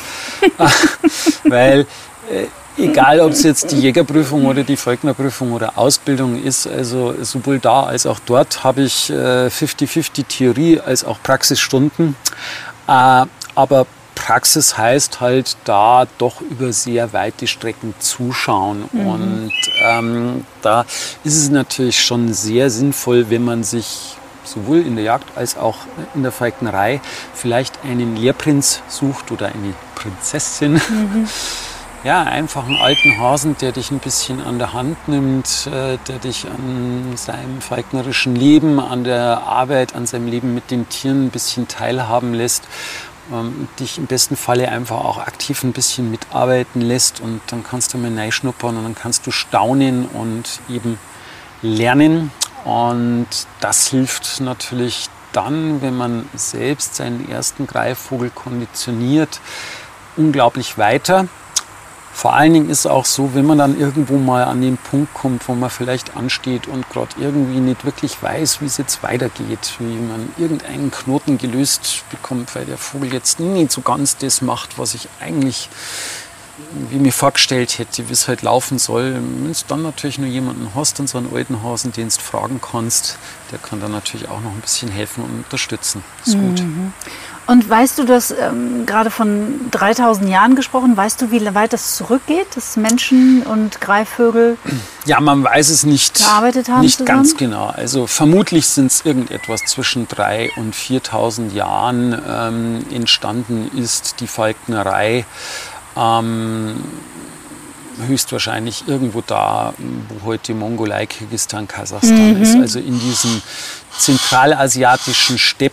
Weil äh, egal, ob es jetzt die Jägerprüfung oder die Falknerprüfung oder Ausbildung ist, also sowohl da als auch dort habe ich äh, fünfzig fünfzig Theorie als auch Praxisstunden. Äh, aber Praxis heißt halt da doch über sehr weite Strecken zuschauen. Mhm. Und ähm, da ist es natürlich schon sehr sinnvoll, wenn man sich sowohl in der Jagd als auch in der Falknerei vielleicht einen Lehrprinz sucht oder eine Prinzessin. Mhm. Ja, einfach einen alten Hasen, der dich ein bisschen an der Hand nimmt, äh, der dich an seinem falknerischen Leben, an der Arbeit, an seinem Leben mit den Tieren ein bisschen teilhaben lässt. Dich im besten Falle einfach auch aktiv ein bisschen mitarbeiten lässt und dann kannst du mal reinschnuppern und dann kannst du staunen und eben lernen. Und das hilft natürlich dann, wenn man selbst seinen ersten Greifvogel konditioniert, unglaublich weiter. Vor allen Dingen ist es auch so, wenn man dann irgendwo mal an den Punkt kommt, wo man vielleicht ansteht und gerade irgendwie nicht wirklich weiß, wie es jetzt weitergeht, wie man irgendeinen Knoten gelöst bekommt, weil der Vogel jetzt nicht so ganz das macht, was ich eigentlich wie mir vorgestellt hätte, wie es halt laufen soll. Wenn du dann natürlich nur jemanden hast und so einen alten Hasen, den du fragen kannst, der kann dann natürlich auch noch ein bisschen helfen und unterstützen. Das ist mhm. gut. Und weißt du, du hast ähm, gerade von dreitausend Jahren gesprochen, weißt du, wie weit das zurückgeht, dass Menschen und Greifvögel ja, man weiß es nicht, gearbeitet haben nicht zusammen? ganz genau. Also vermutlich sind es irgendetwas zwischen dreitausend und viertausend Jahren ähm, entstanden ist die Falknerei. Ähm, höchstwahrscheinlich irgendwo da, wo heute Mongolei, Kirgisistan, Kasachstan mhm. ist. Also in diesen zentralasiatischen Steppen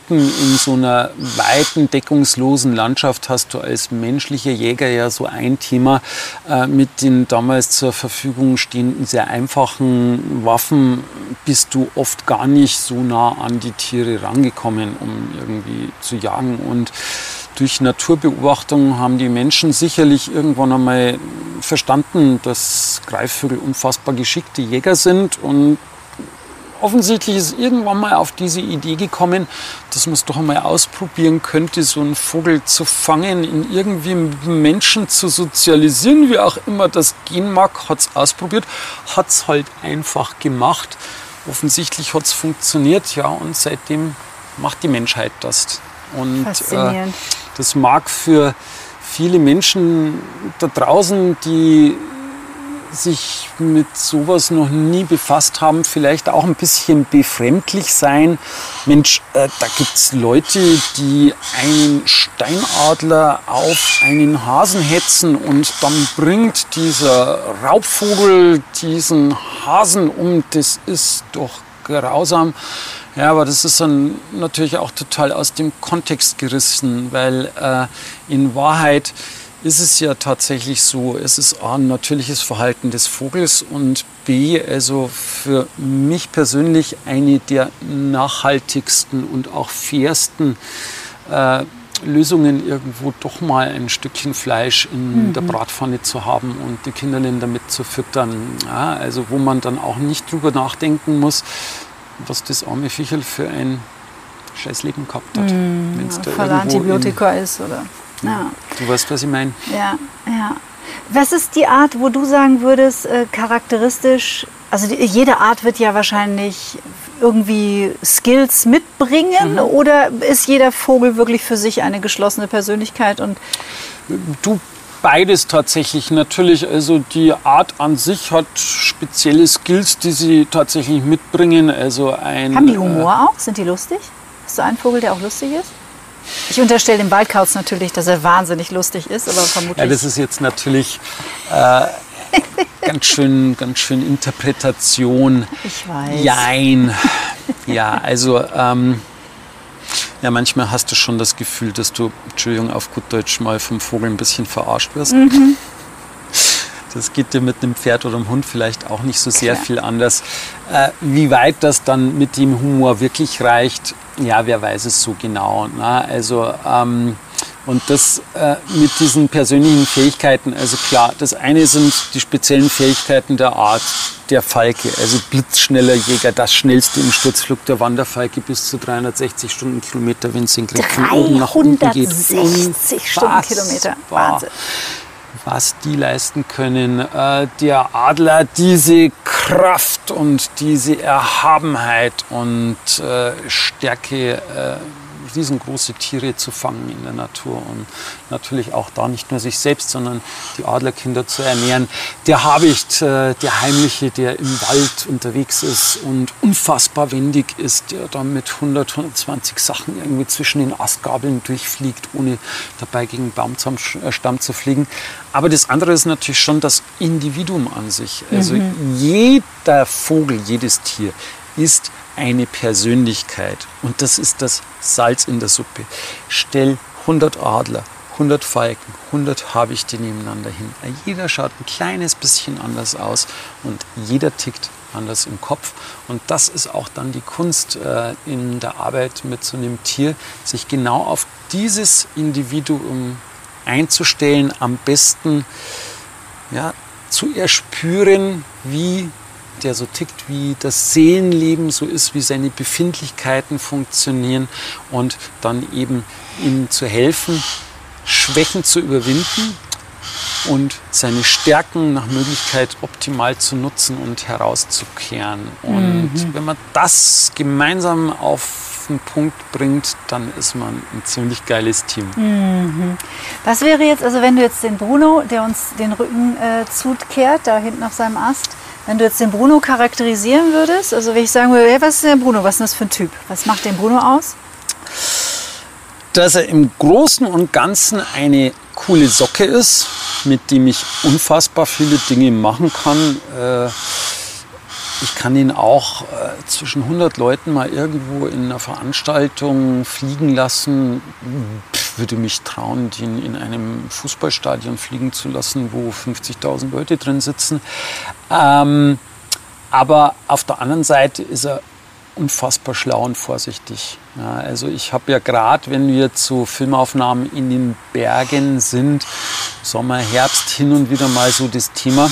mitten in so einer weiten, deckungslosen Landschaft hast du als menschlicher Jäger ja so ein Thema. Äh, mit den damals zur Verfügung stehenden sehr einfachen Waffen bist du oft gar nicht so nah an die Tiere rangekommen, um irgendwie zu jagen. Und durch Naturbeobachtung haben die Menschen sicherlich irgendwann einmal verstanden, dass Greifvögel unfassbar geschickte Jäger sind. Und offensichtlich ist irgendwann mal auf diese Idee gekommen, dass man es doch einmal ausprobieren könnte, so einen Vogel zu fangen, ihn irgendwie mit Menschen zu sozialisieren, wie auch immer das gehen mag. Hat es ausprobiert, hat es halt einfach gemacht. Offensichtlich hat es funktioniert, ja, und seitdem macht die Menschheit das. Und äh, das mag für viele Menschen da draußen, die sich mit sowas noch nie befasst haben, vielleicht auch ein bisschen befremdlich sein. Mensch, äh, da gibt es Leute, die einen Steinadler auf einen Hasen hetzen und dann bringt dieser Raubvogel diesen Hasen um. Das ist doch grausam. Ja, aber das ist dann natürlich auch total aus dem Kontext gerissen, weil äh, in Wahrheit ist es ja tatsächlich so, es ist A, ein natürliches Verhalten des Vogels und B, also für mich persönlich eine der nachhaltigsten und auch fairsten äh, Lösungen, irgendwo doch mal ein Stückchen Fleisch in mhm. der Bratpfanne zu haben und die Kinderlein damit zu füttern. Ja, also wo man dann auch nicht drüber nachdenken muss, was das arme Viecherl für ein scheiß Leben gehabt hat. Mhm, Wenn's ja, da voller Antibiotika ist, oder? Ja. Du weißt, was ich meine? Ja, ja. Was ist die Art, wo du sagen würdest, äh, charakteristisch, also die, jede Art wird ja wahrscheinlich irgendwie Skills mitbringen, mhm. oder ist jeder Vogel wirklich für sich eine geschlossene Persönlichkeit? Und du, beides tatsächlich. Natürlich, also die Art an sich hat spezielle Skills, die sie tatsächlich mitbringen. Also ein, haben die Humor äh, auch? Sind die lustig? Hast du einen Vogel, der auch lustig ist? Ich unterstelle dem Waldkauz natürlich, dass er wahnsinnig lustig ist, aber vermutlich... Ja, das ist jetzt natürlich äh, ganz schön, ganz schön Interpretation. Ich weiß. Jein. Ja, also ähm, ja, manchmal hast du schon das Gefühl, dass du, Entschuldigung, auf gut Deutsch mal vom Vogel ein bisschen verarscht wirst. Mhm. Das geht dir mit einem Pferd oder einem Hund vielleicht auch nicht so sehr Klar. viel anders. Äh, wie weit das dann mit dem Humor wirklich reicht, ja, wer weiß es so genau. Na? Also, ähm, und das äh, mit diesen persönlichen Fähigkeiten, also klar, das eine sind die speziellen Fähigkeiten der Art der Falke, also blitzschneller Jäger, das schnellste im Sturzflug der Wanderfalke bis zu dreihundertsechzig Stundenkilometer, wenn es in von oben nach unten geht. dreihundertsechzig Stundenkilometer, Wahnsinn. Was die leisten können. Äh, der Adler, diese Kraft und diese Erhabenheit und äh, Stärke, äh, riesengroße Tiere zu fangen in der Natur und natürlich auch da nicht nur sich selbst, sondern die Adlerkinder zu ernähren. Der Habicht, äh, der Heimliche, der im Wald unterwegs ist und unfassbar wendig ist, der dann mit hundert, hundertzwanzig Sachen irgendwie zwischen den Astgabeln durchfliegt, ohne dabei gegen einen Baumstamm zu fliegen. Aber das andere ist natürlich schon das Individuum an sich. Also mhm. jeder Vogel, jedes Tier ist eine Persönlichkeit. Und das ist das Salz in der Suppe. Stell hundert Adler, hundert Falken, hundert Habichte nebeneinander hin. Jeder schaut ein kleines bisschen anders aus und jeder tickt anders im Kopf. Und das ist auch dann die Kunst äh, in der Arbeit mit so einem Tier, sich genau auf dieses Individuum einzustellen, am besten ja, zu erspüren, wie der so tickt, wie das Seelenleben so ist, wie seine Befindlichkeiten funktionieren und dann eben ihm zu helfen, Schwächen zu überwinden und seine Stärken nach Möglichkeit optimal zu nutzen und herauszukehren. Und mhm. wenn man das gemeinsam auf den Punkt bringt, dann ist man ein ziemlich geiles Team. Mhm. Was wäre jetzt, also wenn du jetzt den Bruno, der uns den Rücken äh, zukehrt, da hinten auf seinem Ast, wenn du jetzt den Bruno charakterisieren würdest, also wenn ich sagen würde, hey, was ist der Bruno, was ist das für ein Typ? Was macht den Bruno aus? Dass er im Großen und Ganzen eine coole Socke ist, mit dem ich unfassbar viele Dinge machen kann. Äh, ich kann ihn auch äh, zwischen hundert Leuten mal irgendwo in einer Veranstaltung fliegen lassen. Pff, würde mich trauen, ihn in einem Fußballstadion fliegen zu lassen, wo fünfzigtausend Leute drin sitzen. Ähm, aber auf der anderen Seite ist er unfassbar schlau und vorsichtig. Ja, also ich habe ja gerade, wenn wir zu Filmaufnahmen in den Bergen sind, Sommer, Herbst hin und wieder mal so das Thema,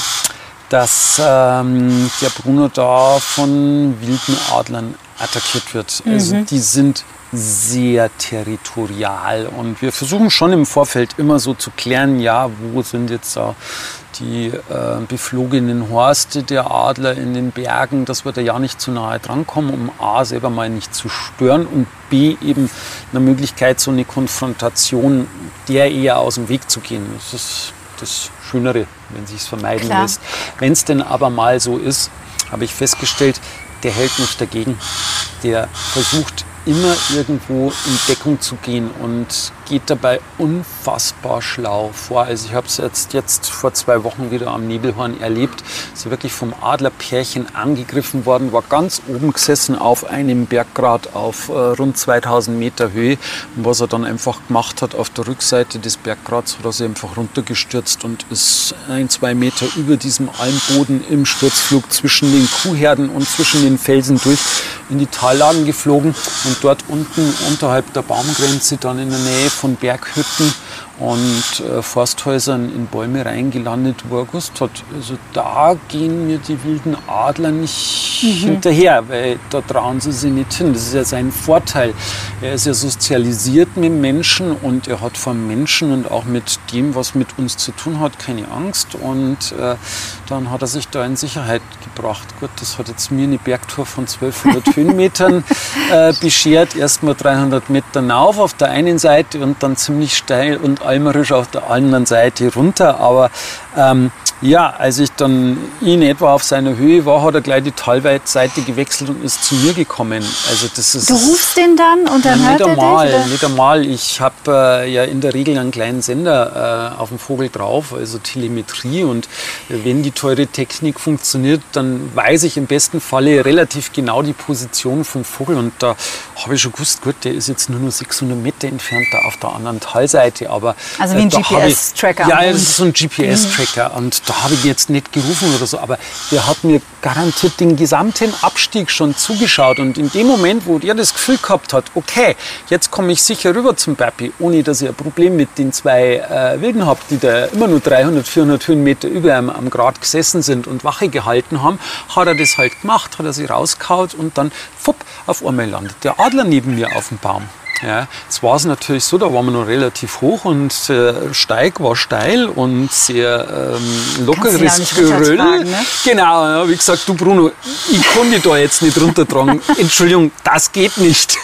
dass ähm, der Bruno da von wilden Adlern attackiert wird. Mhm. Also die sind sehr territorial und wir versuchen schon im Vorfeld immer so zu klären, ja, wo sind jetzt da die äh, beflogenen Horste der Adler in den Bergen, dass wir da ja nicht zu nahe drankommen, um A, selber mal nicht zu stören und B, eben eine Möglichkeit, so eine Konfrontation der eher aus dem Weg zu gehen. Das ist das Schönere, wenn sich es vermeiden Klar. lässt. Wenn es denn aber mal so ist, habe ich festgestellt, der hält nicht dagegen. Der versucht immer irgendwo in Deckung zu gehen und geht dabei unfassbar schlau vor. Also ich habe es jetzt, jetzt vor zwei Wochen wieder am Nebelhorn erlebt. Ist wirklich vom Adlerpärchen angegriffen worden, war ganz oben gesessen auf einem Berggrat auf äh, rund zweitausend Meter Höhe. Und was er dann einfach gemacht hat auf der Rückseite des Berggrats, hat er sich einfach runtergestürzt und ist ein, zwei Meter über diesem Almboden im Sturzflug zwischen den Kuhherden und zwischen den Felsen durch in die Tallagen geflogen und dort unten unterhalb der Baumgrenze dann in der Nähe von Berghütten und äh, Forsthäusern in Bäume reingelandet, wo er gewusst hat, also da gehen mir die wilden Adler nicht mhm. hinterher, weil da trauen sie sich nicht hin. Das ist ja sein Vorteil. Er ist ja sozialisiert mit Menschen und er hat vor Menschen und auch mit dem, was mit uns zu tun hat, keine Angst und äh, dann hat er sich da in Sicherheit gebracht. Gut, das hat jetzt mir eine Bergtour von zwölfhundert Höhenmetern äh, beschert. Erstmal dreihundert Meter rauf auf der einen Seite und dann ziemlich steil und almerisch auf der anderen Seite runter. Aber ähm, ja, als ich dann in etwa auf seiner Höhe war, hat er gleich die Talseite gewechselt und ist zu mir gekommen. Also das ist, du rufst den dann und dann ja, hört nicht er einmal, dich? Oder? Nicht einmal. Ich habe äh, ja in der Regel einen kleinen Sender äh, auf dem Vogel drauf, also Telemetrie. Und wenn die teure Technik funktioniert, dann weiß ich im besten Falle relativ genau die Position vom Vogel. Und da habe ich schon gewusst, gut, der ist jetzt nur noch sechshundert Meter entfernt da auf der anderen Talseite. Aber, also wie ein äh, G P S-Tracker. Ja, das ist so ein G P S-Tracker. Mhm. Und da habe ich jetzt nicht gerufen oder so, aber der hat mir garantiert den gesamten Abstieg schon zugeschaut. Und in dem Moment, wo der das Gefühl gehabt hat, okay, jetzt komme ich sicher rüber zum Berpi, ohne dass ich ein Problem mit den zwei äh, Wilden habe, die da immer nur dreihundert, vierhundert Höhenmeter über am, am Grat gesessen sind und Wache gehalten haben, hat er das halt gemacht, hat er sie rausgehauen und dann, fupp, auf einmal landet der Adler neben mir auf dem Baum. Ja, jetzt war es natürlich so, da waren wir noch relativ hoch und der Steig war steil und sehr ähm, lockeres Geröll. Ne? Genau, ja, wie gesagt, du Bruno, ich kann dich da jetzt nicht runtertragen. Entschuldigung, das geht nicht.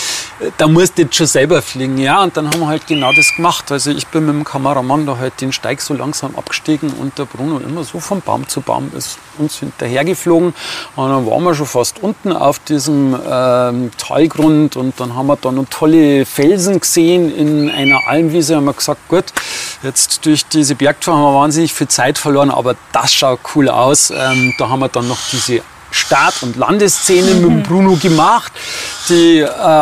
Da musst du jetzt schon selber fliegen. Ja, und dann haben wir halt genau das gemacht. Also ich bin mit dem Kameramann da halt den Steig so langsam abgestiegen und der Bruno immer so von Baum zu Baum ist uns hinterhergeflogen. Und dann waren wir schon fast unten auf diesem ähm, Talgrund und dann haben wir da noch tolle Felsen gesehen in einer Almwiese. Haben wir gesagt, gut, jetzt durch diese Bergtour haben wir wahnsinnig viel Zeit verloren, aber das schaut cool aus. Ähm, da haben wir dann noch diese Start- und Landesszene mhm. mit dem Bruno gemacht, die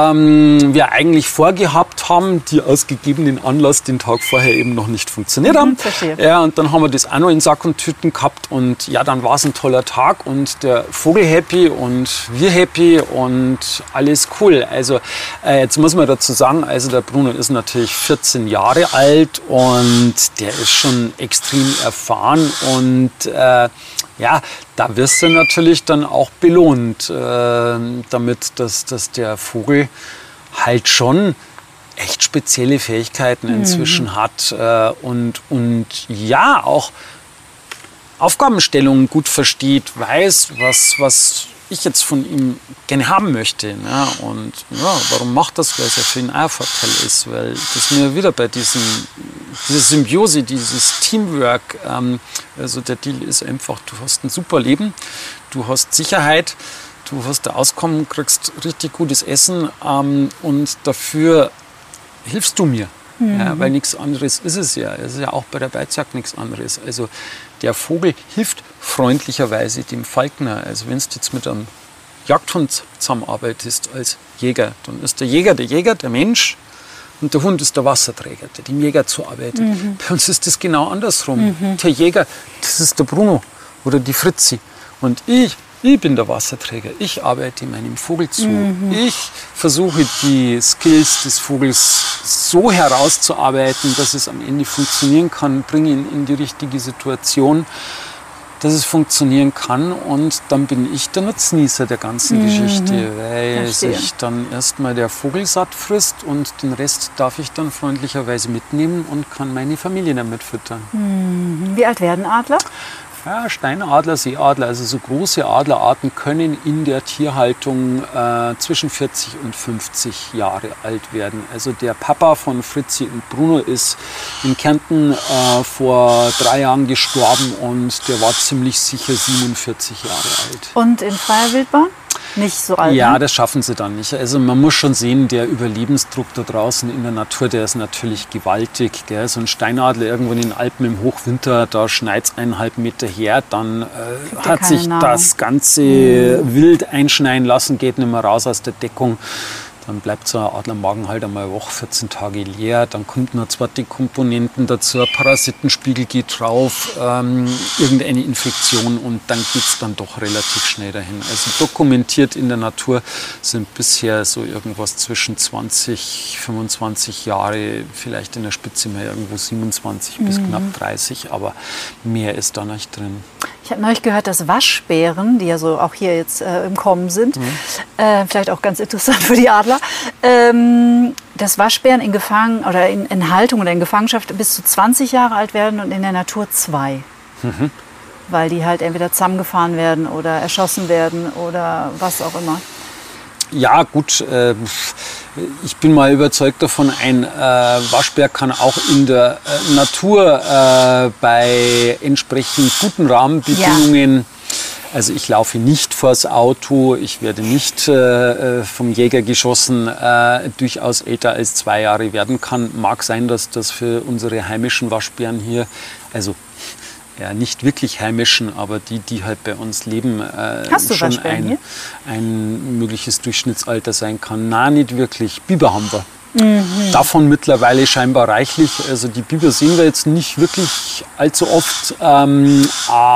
ähm, wir eigentlich vorgehabt haben, die aus gegebenen Anlass den Tag vorher eben noch nicht funktioniert haben. Mhm, ja, und dann haben wir das auch noch in Sack und Tüten gehabt und ja, dann war es ein toller Tag und der Vogel happy und wir happy und alles cool. Also äh, jetzt muss man dazu sagen, also der Bruno ist natürlich vierzehn Jahre alt und der ist schon extrem erfahren und äh, ja, da wirst du natürlich dann auch belohnt, äh, damit dass, dass der Vogel halt schon echt spezielle Fähigkeiten inzwischen mhm. hat äh, und, und ja, auch Aufgabenstellungen gut versteht, weiß, was, was ich jetzt von ihm gerne haben möchte. Ne? Und ja, warum macht das? Weil es ja für ihn auch ein Vorteil ist, weil das mir wieder bei diesem, dieser Symbiose, dieses Teamwork, ähm, also der Deal ist einfach, du hast ein super Leben, du hast Sicherheit, du hast ein Auskommen, kriegst richtig gutes Essen ähm, und dafür hilfst du mir. Mhm. Ja, weil nichts anderes ist es ja. Es ist ja auch bei der Beizjagd nichts anderes. Also der Vogel hilft freundlicherweise dem Falkner. Also wenn du jetzt mit einem Jagdhund zusammenarbeitest als Jäger, dann ist der Jäger der Jäger, der Mensch, und der Hund ist der Wasserträger, der dem Jäger zuarbeitet. Mhm. Bei uns ist das genau andersrum. Mhm. Der Jäger, das ist der Bruno oder die Fritzi. Und ich, ich bin der Wasserträger. Ich arbeite meinem Vogel zu. Mhm. Ich versuche die Skills des Vogels so herauszuarbeiten, dass es am Ende funktionieren kann, bringe ihn in die richtige Situation, dass es funktionieren kann, und dann bin ich der Nutznießer der ganzen mhm. Geschichte, weil Verstehe. sich dann erstmal der Vogel satt frisst und den Rest darf ich dann freundlicherweise mitnehmen und kann meine Familie damit füttern. Mhm. Wie alt werden Adler? Ja, Steinadler, Seeadler, also so große Adlerarten können in der Tierhaltung äh, zwischen vierzig und fünfzig Jahre alt werden. Also der Papa von Fritzi und Bruno ist in Kärnten äh, vor drei Jahren gestorben und der war ziemlich sicher siebenundvierzig Jahre alt. Und in freier Wildbahn? Nicht so alt? Ja, ne? das schaffen sie dann nicht. Also man muss schon sehen, der Überlebensdruck da draußen in der Natur, der ist natürlich gewaltig. Gell? So ein Steinadler irgendwo in den Alpen im Hochwinter, da schneit es eineinhalb Meter her, dann äh, hat sich Nahrung. das ganze mhm. Wild einschneien lassen, geht nicht mehr raus aus der Deckung. Dann bleibt so ein Adlermagen halt einmal eine Woche, vierzehn Tage leer. Dann kommt noch zweite Komponenten dazu, ein Parasitenspiegel geht drauf, ähm, irgendeine Infektion, und dann geht es dann doch relativ schnell dahin. Also dokumentiert in der Natur sind bisher so irgendwas zwischen zwanzig, fünfundzwanzig Jahre, vielleicht in der Spitze mal irgendwo siebenundzwanzig mhm. bis knapp dreißig, aber mehr ist da nicht drin. Ich habe neulich gehört, dass Waschbären, die ja so auch hier jetzt äh, im Kommen sind, mhm. äh, vielleicht auch ganz interessant für die Adler, ähm, dass Waschbären in Gefangen oder in, in Haltung oder in Gefangenschaft bis zu zwanzig Jahre alt werden und in der Natur zwei. Mhm. Weil die halt entweder zusammengefahren werden oder erschossen werden oder was auch immer. Ja, gut, äh, ich bin mal überzeugt davon, ein äh, Waschbär kann auch in der äh, Natur äh, bei entsprechend guten Rahmenbedingungen, ja. Also ich laufe nicht vors Auto, ich werde nicht äh, vom Jäger geschossen, äh, durchaus älter als zwei Jahre werden kann. Mag sein, dass das für unsere heimischen Waschbären hier, also ja, nicht wirklich heimischen, aber die, die halt bei uns leben, äh, schon ein, ein mögliches Durchschnittsalter sein kann. Nein, nicht wirklich. Biber haben wir. Mhm. Davon mittlerweile scheinbar reichlich. Also die Biber sehen wir jetzt nicht wirklich allzu oft, ähm,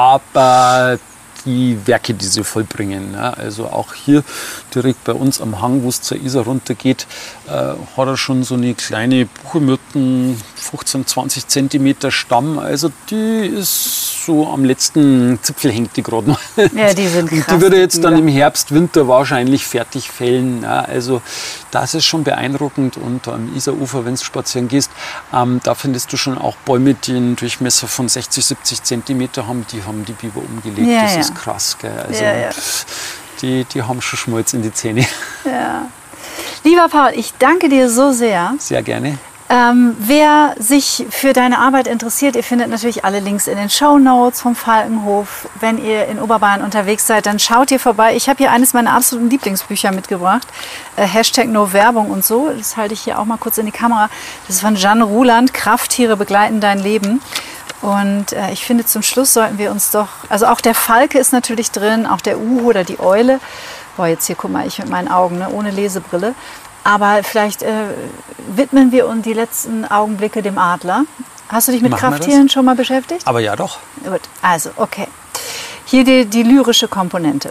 aber die Werke, die sie vollbringen. Ja, also auch hier direkt bei uns am Hang, wo es zur Isar runtergeht, äh, hat er schon so eine kleine Buchelmyrten, fünfzehn, zwanzig Zentimeter Stamm. Also die ist so am letzten Zipfel, hängt die gerade noch. Ja, die sind krass. Und die würde jetzt dann im Herbst, Winter wahrscheinlich fertig fällen. Ja, also das ist schon beeindruckend. Und am Isarufer, wenn du spazieren gehst, ähm, da findest du schon auch Bäume, die einen Durchmesser von sechzig, siebzig Zentimeter haben. Die haben die Biber umgelegt. Ja, das ja. ist krass, gell? Also ja, ja. Die, die haben schon Schmolz in die Zähne. Ja. Lieber Paul, ich danke dir so sehr. Sehr gerne. Ähm, wer sich für deine Arbeit interessiert, ihr findet natürlich alle Links in den Shownotes vom Falkenhof. Wenn ihr in Oberbayern unterwegs seid, dann schaut hier vorbei. Ich habe hier eines meiner absoluten Lieblingsbücher mitgebracht. Äh, Hashtag No Werbung und so. Das halte ich hier auch mal kurz in die Kamera. Das ist von Jeanne Ruland. Krafttiere begleiten dein Leben. Und äh, ich finde, zum Schluss sollten wir uns doch, also auch der Falke ist natürlich drin, auch der Uhu oder die Eule. Boah, jetzt hier, guck mal, ich mit meinen Augen, ne, ohne Lesebrille. Aber vielleicht äh, widmen wir uns die letzten Augenblicke dem Adler. Hast du dich mit Machen Krafttieren schon mal beschäftigt? Aber ja, doch. Gut, also, okay. Hier die, die lyrische Komponente.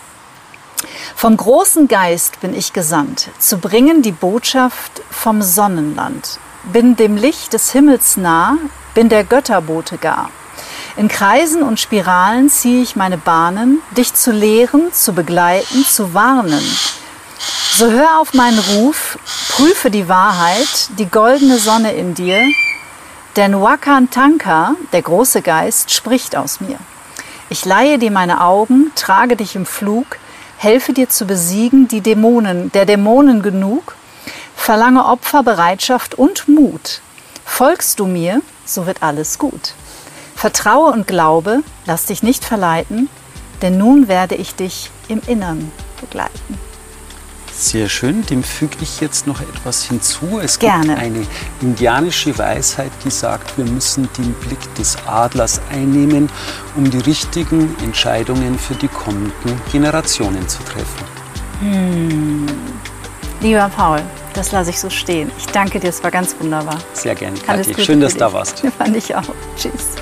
Vom großen Geist bin ich gesandt, zu bringen die Botschaft vom Sonnenland. Bin dem Licht des Himmels nah, bin der Götterbote gar. In Kreisen und Spiralen ziehe ich meine Bahnen, dich zu lehren, zu begleiten, zu warnen. So hör auf meinen Ruf, prüfe die Wahrheit, die goldene Sonne in dir, denn Wakan Tanka, der große Geist, spricht aus mir. Ich leihe dir meine Augen, trage dich im Flug, helfe dir zu besiegen die Dämonen, der Dämonen genug, verlange Opfer, Bereitschaft und Mut. Folgst du mir, so wird alles gut. Vertraue und glaube, lass dich nicht verleiten, denn nun werde ich dich im Innern begleiten. Sehr schön, dem füge ich jetzt noch etwas hinzu. Es Gerne. gibt eine indianische Weisheit, die sagt, wir müssen den Blick des Adlers einnehmen, um die richtigen Entscheidungen für die kommenden Generationen zu treffen. Hm. Lieber Paul, das lasse ich so stehen. Ich danke dir, es war ganz wunderbar. Sehr gerne, Alles Kathi. Gute Schön, dass für du da dich. warst. Fand ich auch. Tschüss.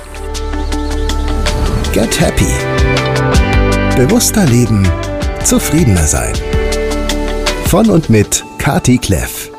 Get Happy. Bewusster leben, zufriedener sein. Von und mit Kati Kleff.